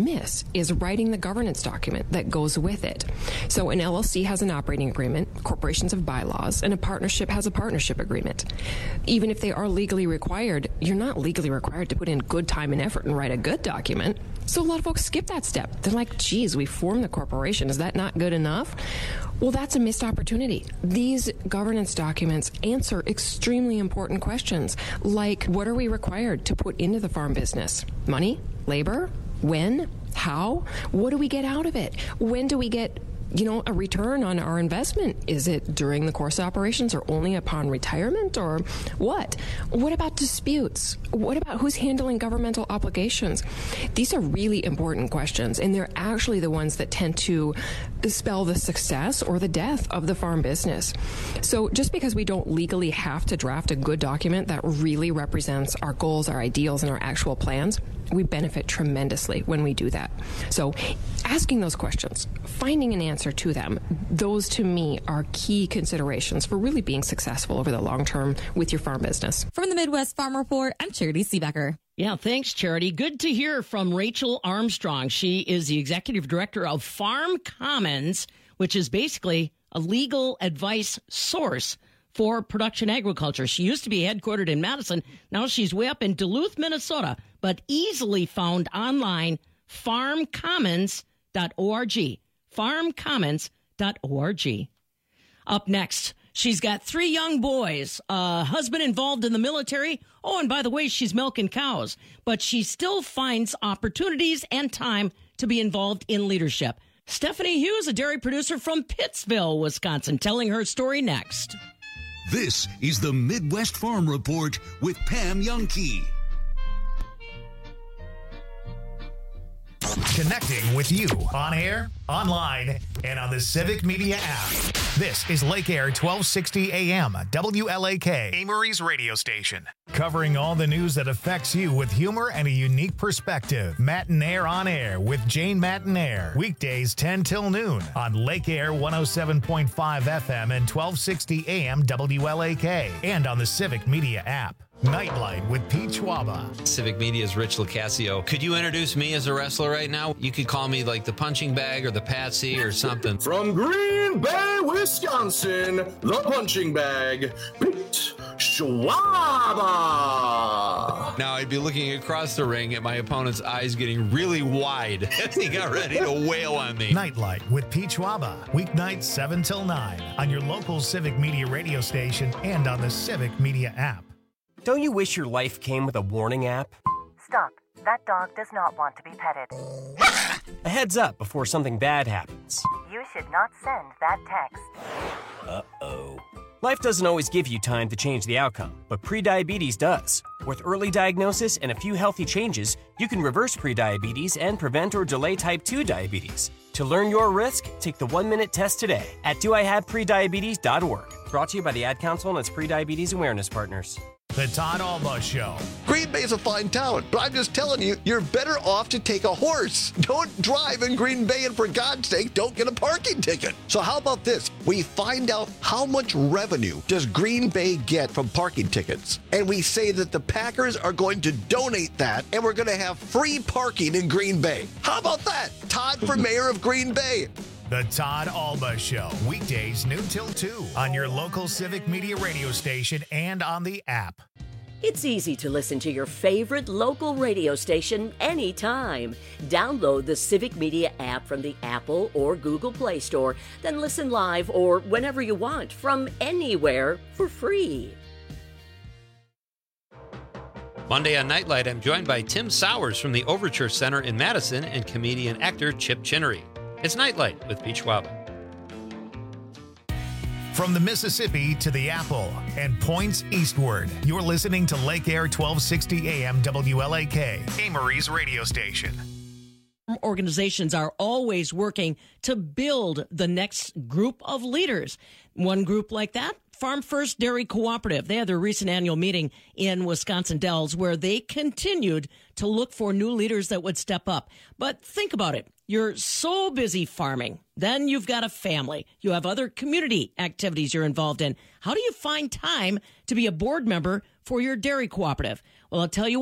miss is writing the governance document that goes with it. So an L L C has an operating agreement, corporations have bylaws, and a partnership has a partnership agreement. Even if they are legally required, you're not legally required to put in good time and effort and write a good document. So a lot of folks skip that step. They're like, geez, we formed the corporation. Is that not good enough? Well, that's a missed opportunity. These governance documents answer extremely important questions, like what are we required to put into the farm business? Money? Labor? When? How? What do we get out of it? When do we get, you know, a return on our investment? Is it during the course of operations or only upon retirement or what? What about disputes? What about who's handling governmental obligations? These are really important questions, and they're actually the ones that tend to spell the success or the death of the farm business. So just because we don't legally have to draft a good document that really represents our goals, our ideals, and our actual plans, we benefit tremendously when we do that. So asking those questions, finding an answer to them, those to me are key considerations for really being successful over the long term with your farm business. From the Midwest Farm Report, I'm Charity Seebecker. Yeah, thanks, Charity. Good to hear from Rachel Armstrong. She is the executive director of Farm Commons, which is basically a legal advice source for production agriculture. She used to be headquartered in Madison. Now she's way up in Duluth, Minnesota, but easily found online, farm commons dot org. farm commons dot org. Up next, she's got three young boys, a husband involved in the military. Oh, and by the way, she's milking cows, but she still finds opportunities and time to be involved in leadership. Stephanie Hughes, a dairy producer from Pittsville, Wisconsin, telling her story next. This is the Midwest Farm Report with Pam Jahnke. Connecting with you on air, online, and on the Civic Media app. This is Lake Air twelve sixty A M, W L A K, Amory's radio station. Covering all the news that affects you with humor and a unique perspective. Matinaire on Air with Jane Matinaire. Weekdays ten till noon on Lake Air one oh seven point five F M and twelve sixty A M W L A K. And on the Civic Media app. Nightlight with Pete Schwaba. Civic Media's Rich Locascio. Could you introduce me as a wrestler right now? You could call me like the punching bag or the patsy or something. From Green Bay, Wisconsin, the punching bag, Pete Schwaba. Now I'd be looking across the ring at my opponent's eyes getting really wide as he got ready to wail on me. Nightlight with Pete Schwaba. Weeknights seven till nine on your local Civic Media radio station and on the Civic Media app. Don't you wish your life came with a warning app? Stop. That dog does not want to be petted. A heads up before something bad happens. You should not send that text. Uh-oh. Life doesn't always give you time to change the outcome, but prediabetes does. With early diagnosis and a few healthy changes, you can reverse prediabetes and prevent or delay type two diabetes. To learn your risk, take the one-minute test today at do I have prediabetes dot org. Brought to you by the Ad Council and its prediabetes awareness partners. The Todd Alba Show. Green Bay is a fine town, but I'm just telling you, you're better off to take a horse. Don't drive in Green Bay, and for God's sake, don't get a parking ticket. So how about this? We find out how much revenue does Green Bay get from parking tickets, and we say that the Packers are going to donate that, and we're going to have free parking in Green Bay. How about that? Todd for mayor of Green Bay. The Todd Alba Show, weekdays noon till two on your local Civic Media radio station and on the app. It's easy to listen to your favorite local radio station anytime. Download the Civic Media app from the Apple or Google Play Store, then listen live or whenever you want from anywhere for free. Monday on Nightlight, I'm joined by Tim Sowers from the Overture Center in Madison and comedian actor Chip Chinnery. It's Nightlight with Pete Schwaba. From the Mississippi to the Apple and points eastward, you're listening to Lake Air twelve sixty A M W L A K, Amory's radio station. Organizations are always working to build the next group of leaders. One group like that, Farm First Dairy Cooperative. They had their recent annual meeting in Wisconsin Dells where they continued to look for new leaders that would step up. But think about it. You're so busy farming. Then you've got a family. You have other community activities you're involved in. How do you find time to be a board member for your dairy cooperative? Well, I'll tell you what.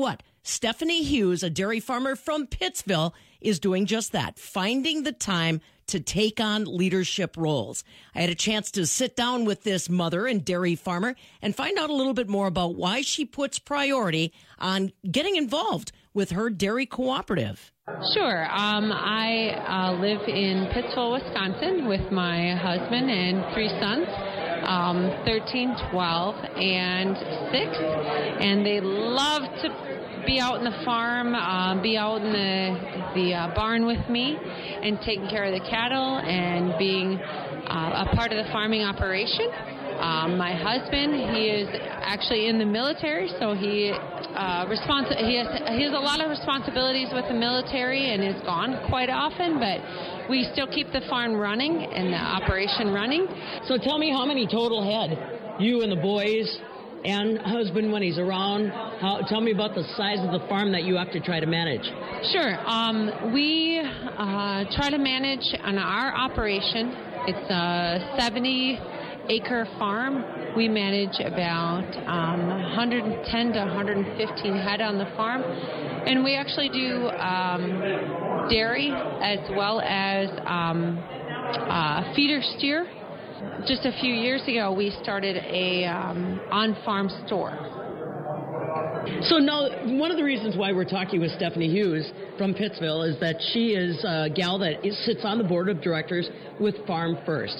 Stephanie Hughes, a dairy farmer from Pittsville, is doing just that, finding the time to take on leadership roles. I had a chance to sit down with this mother and dairy farmer and find out a little bit more about why she puts priority on getting involved with her dairy cooperative. Sure. Um, I uh, live in Pittsville, Wisconsin with my husband and three sons, um, thirteen, twelve, and six. And they love to be out in the farm, uh, be out in the, the uh, barn with me and taking care of the cattle and being uh, a part of the farming operation. Um, my husband, he is actually in the military, so he uh, respons- he has he has a lot of responsibilities with the military and is gone quite often, but we still keep the farm running and the operation running. So tell me how many total head, you and the boys and husband when he's around. How, tell me about the size of the farm that you have to try to manage. Sure. Um, we uh, try to manage on our operation. It's a seventy acre farm. We manage about um, one hundred ten to one hundred fifteen head on the farm, and we actually do um, dairy as well as um, uh, feeder steer. Just a few years ago, we started a um, on-farm store. So now, one of the reasons why we're talking with Stephanie Hughes from Pittsville is that she is a gal that is, sits on the board of directors with Farm First.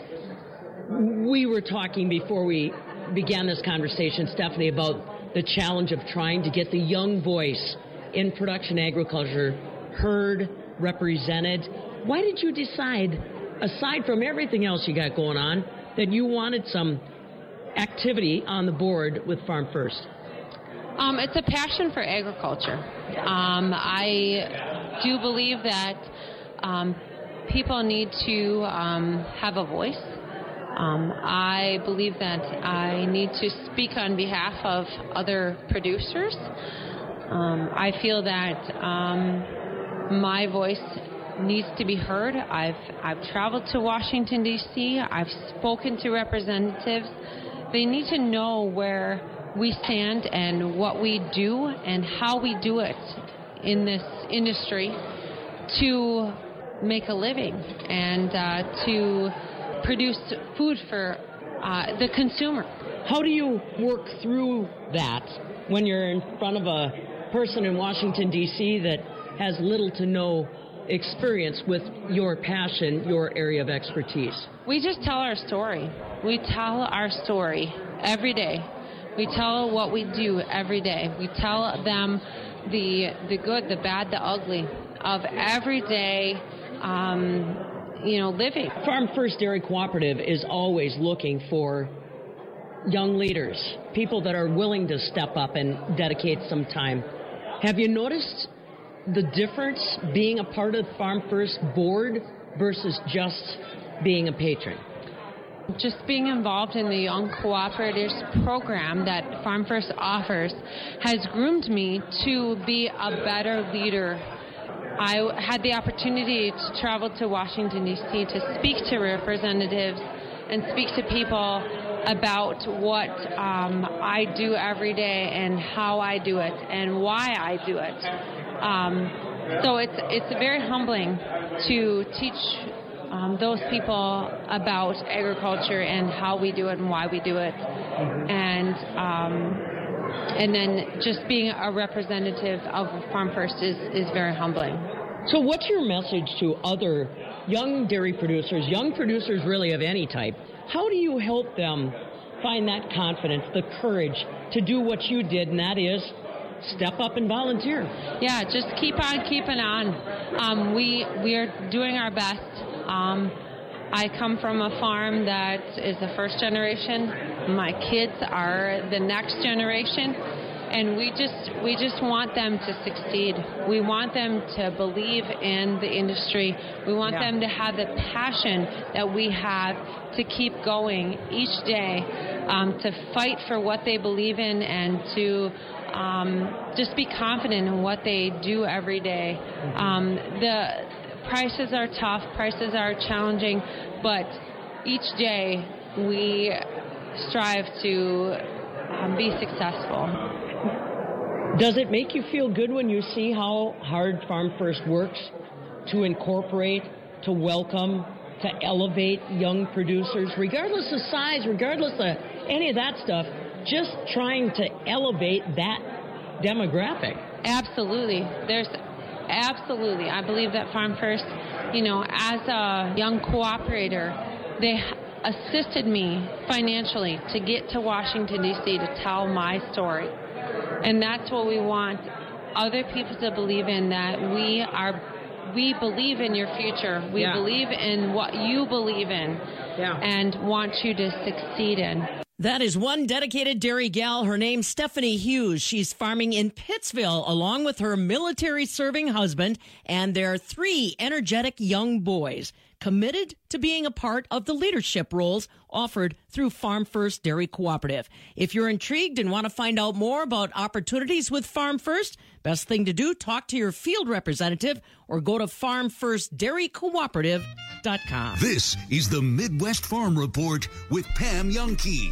We were talking before we began this conversation, Stephanie, about the challenge of trying to get the young voice in production agriculture heard, represented. Why did you decide, aside from everything else you got going on, that you wanted some activity on the board with Farm First? Um, it's a passion for agriculture. Um, I do believe that um, people need to um, have a voice. Um, I believe that I need to speak on behalf of other producers. Um, I feel that um, my voice needs to be heard. I've I've traveled to Washington, D C I've spoken to representatives. They need to know where we stand and what we do and how we do it in this industry to make a living and uh, to produce food for uh, the consumer. How do you work through that when you're in front of a person in Washington, D C that has little to no experience with your passion, your area of expertise? We just tell our story. We tell our story every day. We tell what we do every day. We tell them the the good, the bad, the ugly of everyday um, you know, living. Farm First Dairy Cooperative is always looking for young leaders, people that are willing to step up and dedicate some time. Have you noticed the difference being a part of the Farm First board versus just being a patron? Just being involved in the Young Cooperatives program that Farm First offers has groomed me to be a better leader. I had the opportunity to travel to Washington, D C to speak to representatives and speak to people about what um, I do every day and how I do it and why I do it. Um, so it's it's very humbling to teach um, those people about agriculture and how we do it and why we do it. And um, And then just being a representative of Farm First is, is very humbling. So what's your message to other young dairy producers, young producers really of any type? How do you help them find that confidence, the courage to do what you did, and that is step up and volunteer? Yeah, just keep on keeping on. Um, we, we are doing our best. Um, I come from a farm that is the first generation. My kids are the next generation, and we just we just want them to succeed. We want them to believe in the industry. We want yeah. them to have the passion that we have to keep going each day, um, to fight for what they believe in, and to um, just be confident in what they do every day. Um, the prices are tough, prices are challenging, but each day we strive to um, be successful. Does it make you feel good when you see how hard Farm First works to incorporate, to welcome, to elevate young producers, regardless of size, regardless of any of that stuff, just trying to elevate that demographic? Absolutely. There's absolutely. I believe that Farm First, you know, as a young cooperator, they assisted me financially to get to Washington, D C to tell my story. And that's what we want other people to believe in, that we are, we believe in your future. We Yeah. believe in what you believe in Yeah. and want you to succeed in. That is one dedicated dairy gal. Her name's Stephanie Hughes. She's farming in Pittsville along with her military-serving husband and their three energetic young boys, committed to being a part of the leadership roles offered through Farm First Dairy Cooperative. If you're intrigued and want to find out more about opportunities with Farm First, best thing to do, talk to your field representative or go to farm first dairy cooperative dot com. This is the Midwest Farm Report with Pam Jahnke.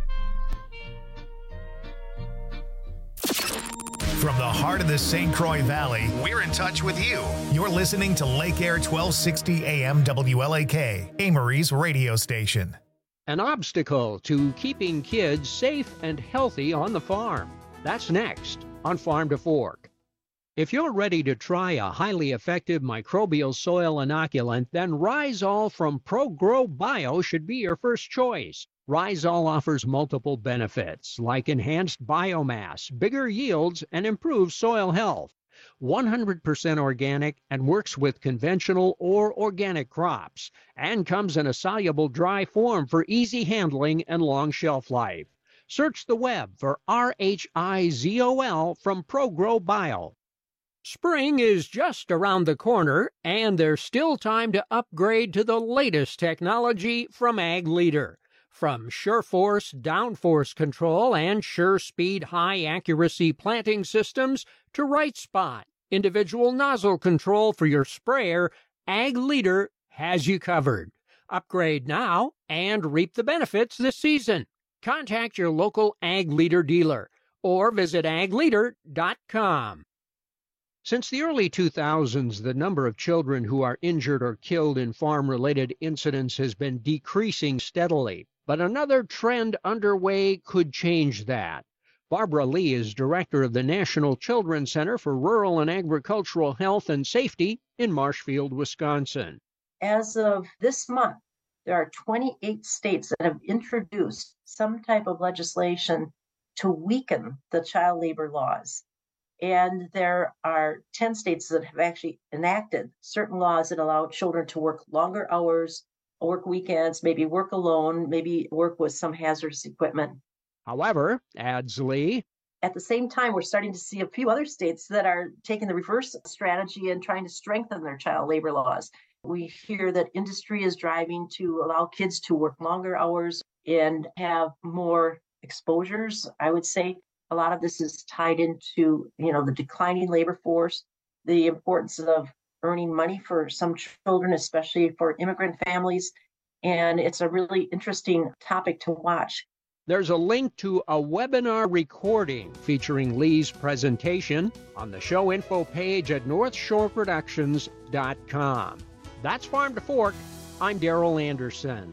From the heart of the Saint Croix Valley, we're in touch with you. You're listening to Lake Air twelve sixty A M W L A K, Amory's radio station. An obstacle to keeping kids safe and healthy on the farm. That's next on Farm to Fork. If you're ready to try a highly effective microbial soil inoculant, then Rhizol from ProGrow Bio should be your first choice. Rhizol offers multiple benefits like enhanced biomass, bigger yields, and improved soil health. one hundred percent organic and works with conventional or organic crops, and comes in a soluble dry form for easy handling and long shelf life. Search the web for R H I Z O L from ProGrow Bio. Spring is just around the corner, and there's still time to upgrade to the latest technology from Ag Leader. From SureForce downforce control and SureSpeed high-accuracy planting systems to Right Spot, individual nozzle control for your sprayer, Ag Leader has you covered. Upgrade now and reap the benefits this season. Contact your local Ag Leader dealer or visit ag leader dot com. Since the early two thousands, the number of children who are injured or killed in farm-related incidents has been decreasing steadily. But another trend underway could change that. Barbara Lee is director of the National Children's Center for Rural and Agricultural Health and Safety in Marshfield, Wisconsin. As of this month, there are twenty-eight states that have introduced some type of legislation to weaken the child labor laws. And there are ten states that have actually enacted certain laws that allow children to work longer hours, work weekends, maybe work alone, maybe work with some hazardous equipment. However, adds Lee, at the same time, we're starting to see a few other states that are taking the reverse strategy and trying to strengthen their child labor laws. We hear that industry is driving to allow kids to work longer hours and have more exposures. I would say a lot of this is tied into, you know, the declining labor force, the importance of earning money for some children, especially for immigrant families. And it's a really interesting topic to watch. There's a link to a webinar recording featuring Lee's presentation on the show info page at north shore productions dot com. That's Farm to Fork. I'm Darrell Anderson.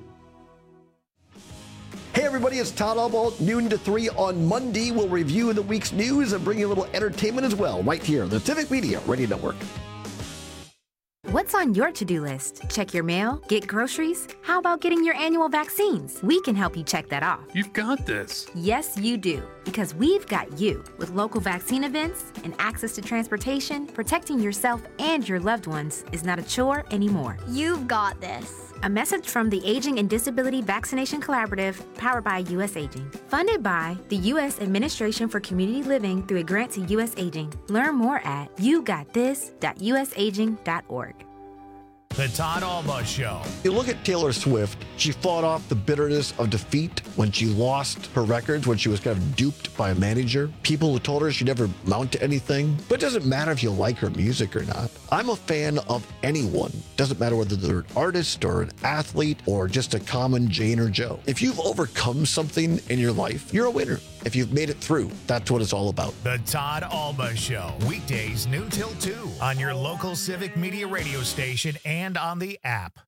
Hey everybody, it's Todd Albaugh, noon to three on Monday. We'll review the week's news and bring you a little entertainment as well, right here on the Civic Media Radio Network. What's on your to-do list? Check your mail? Get groceries? How about getting your annual vaccines? We can help you check that off. You've got this. Yes, you do. Because we've got you. With local vaccine events and access to transportation, protecting yourself and your loved ones is not a chore anymore. You've got this. A message from the Aging and Disability Vaccination Collaborative, powered by U S Aging. Funded by the U S Administration for Community Living through a grant to U S Aging. Learn more at you got this dot u s aging dot org. The Todd Alba Show. You look at Taylor Swift, she fought off the bitterness of defeat when she lost her records, when she was kind of duped by a manager. People who told her she'd never amount to anything. But it doesn't matter if you like her music or not. I'm a fan of anyone. Doesn't matter whether they're an artist or an athlete or just a common Jane or Joe. If you've overcome something in your life, you're a winner. If you've made it through, that's what it's all about. The Todd Alba Show. Weekdays noon till two on your local Civic Media radio station and on the app.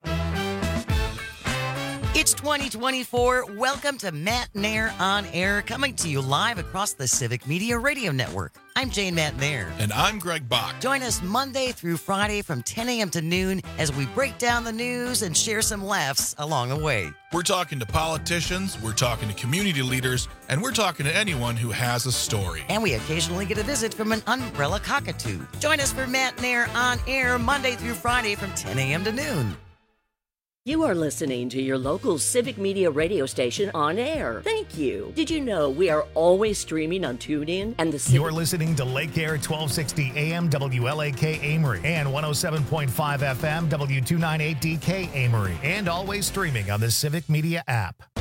It's twenty twenty-four. Welcome to Matt Nair on Air, coming to you live across the Civic Media Radio Network. I'm Jane Matt Nair. And I'm Greg Bach. Join us Monday through Friday from ten a.m. to noon as we break down the news and share some laughs along the way. We're talking to politicians, we're talking to community leaders, and we're talking to anyone who has a story. And we occasionally get a visit from an umbrella cockatoo. Join us for Matt Nair on Air Monday through Friday from ten a.m. to noon. You are listening to your local Civic Media radio station on air. Thank you. Did you know we are always streaming on TuneIn and the Civic... You're listening to Lake Air twelve sixty A M W L A K Amory and one oh seven point five F M W two ninety-eight D K Amory, and always streaming on the Civic Media app.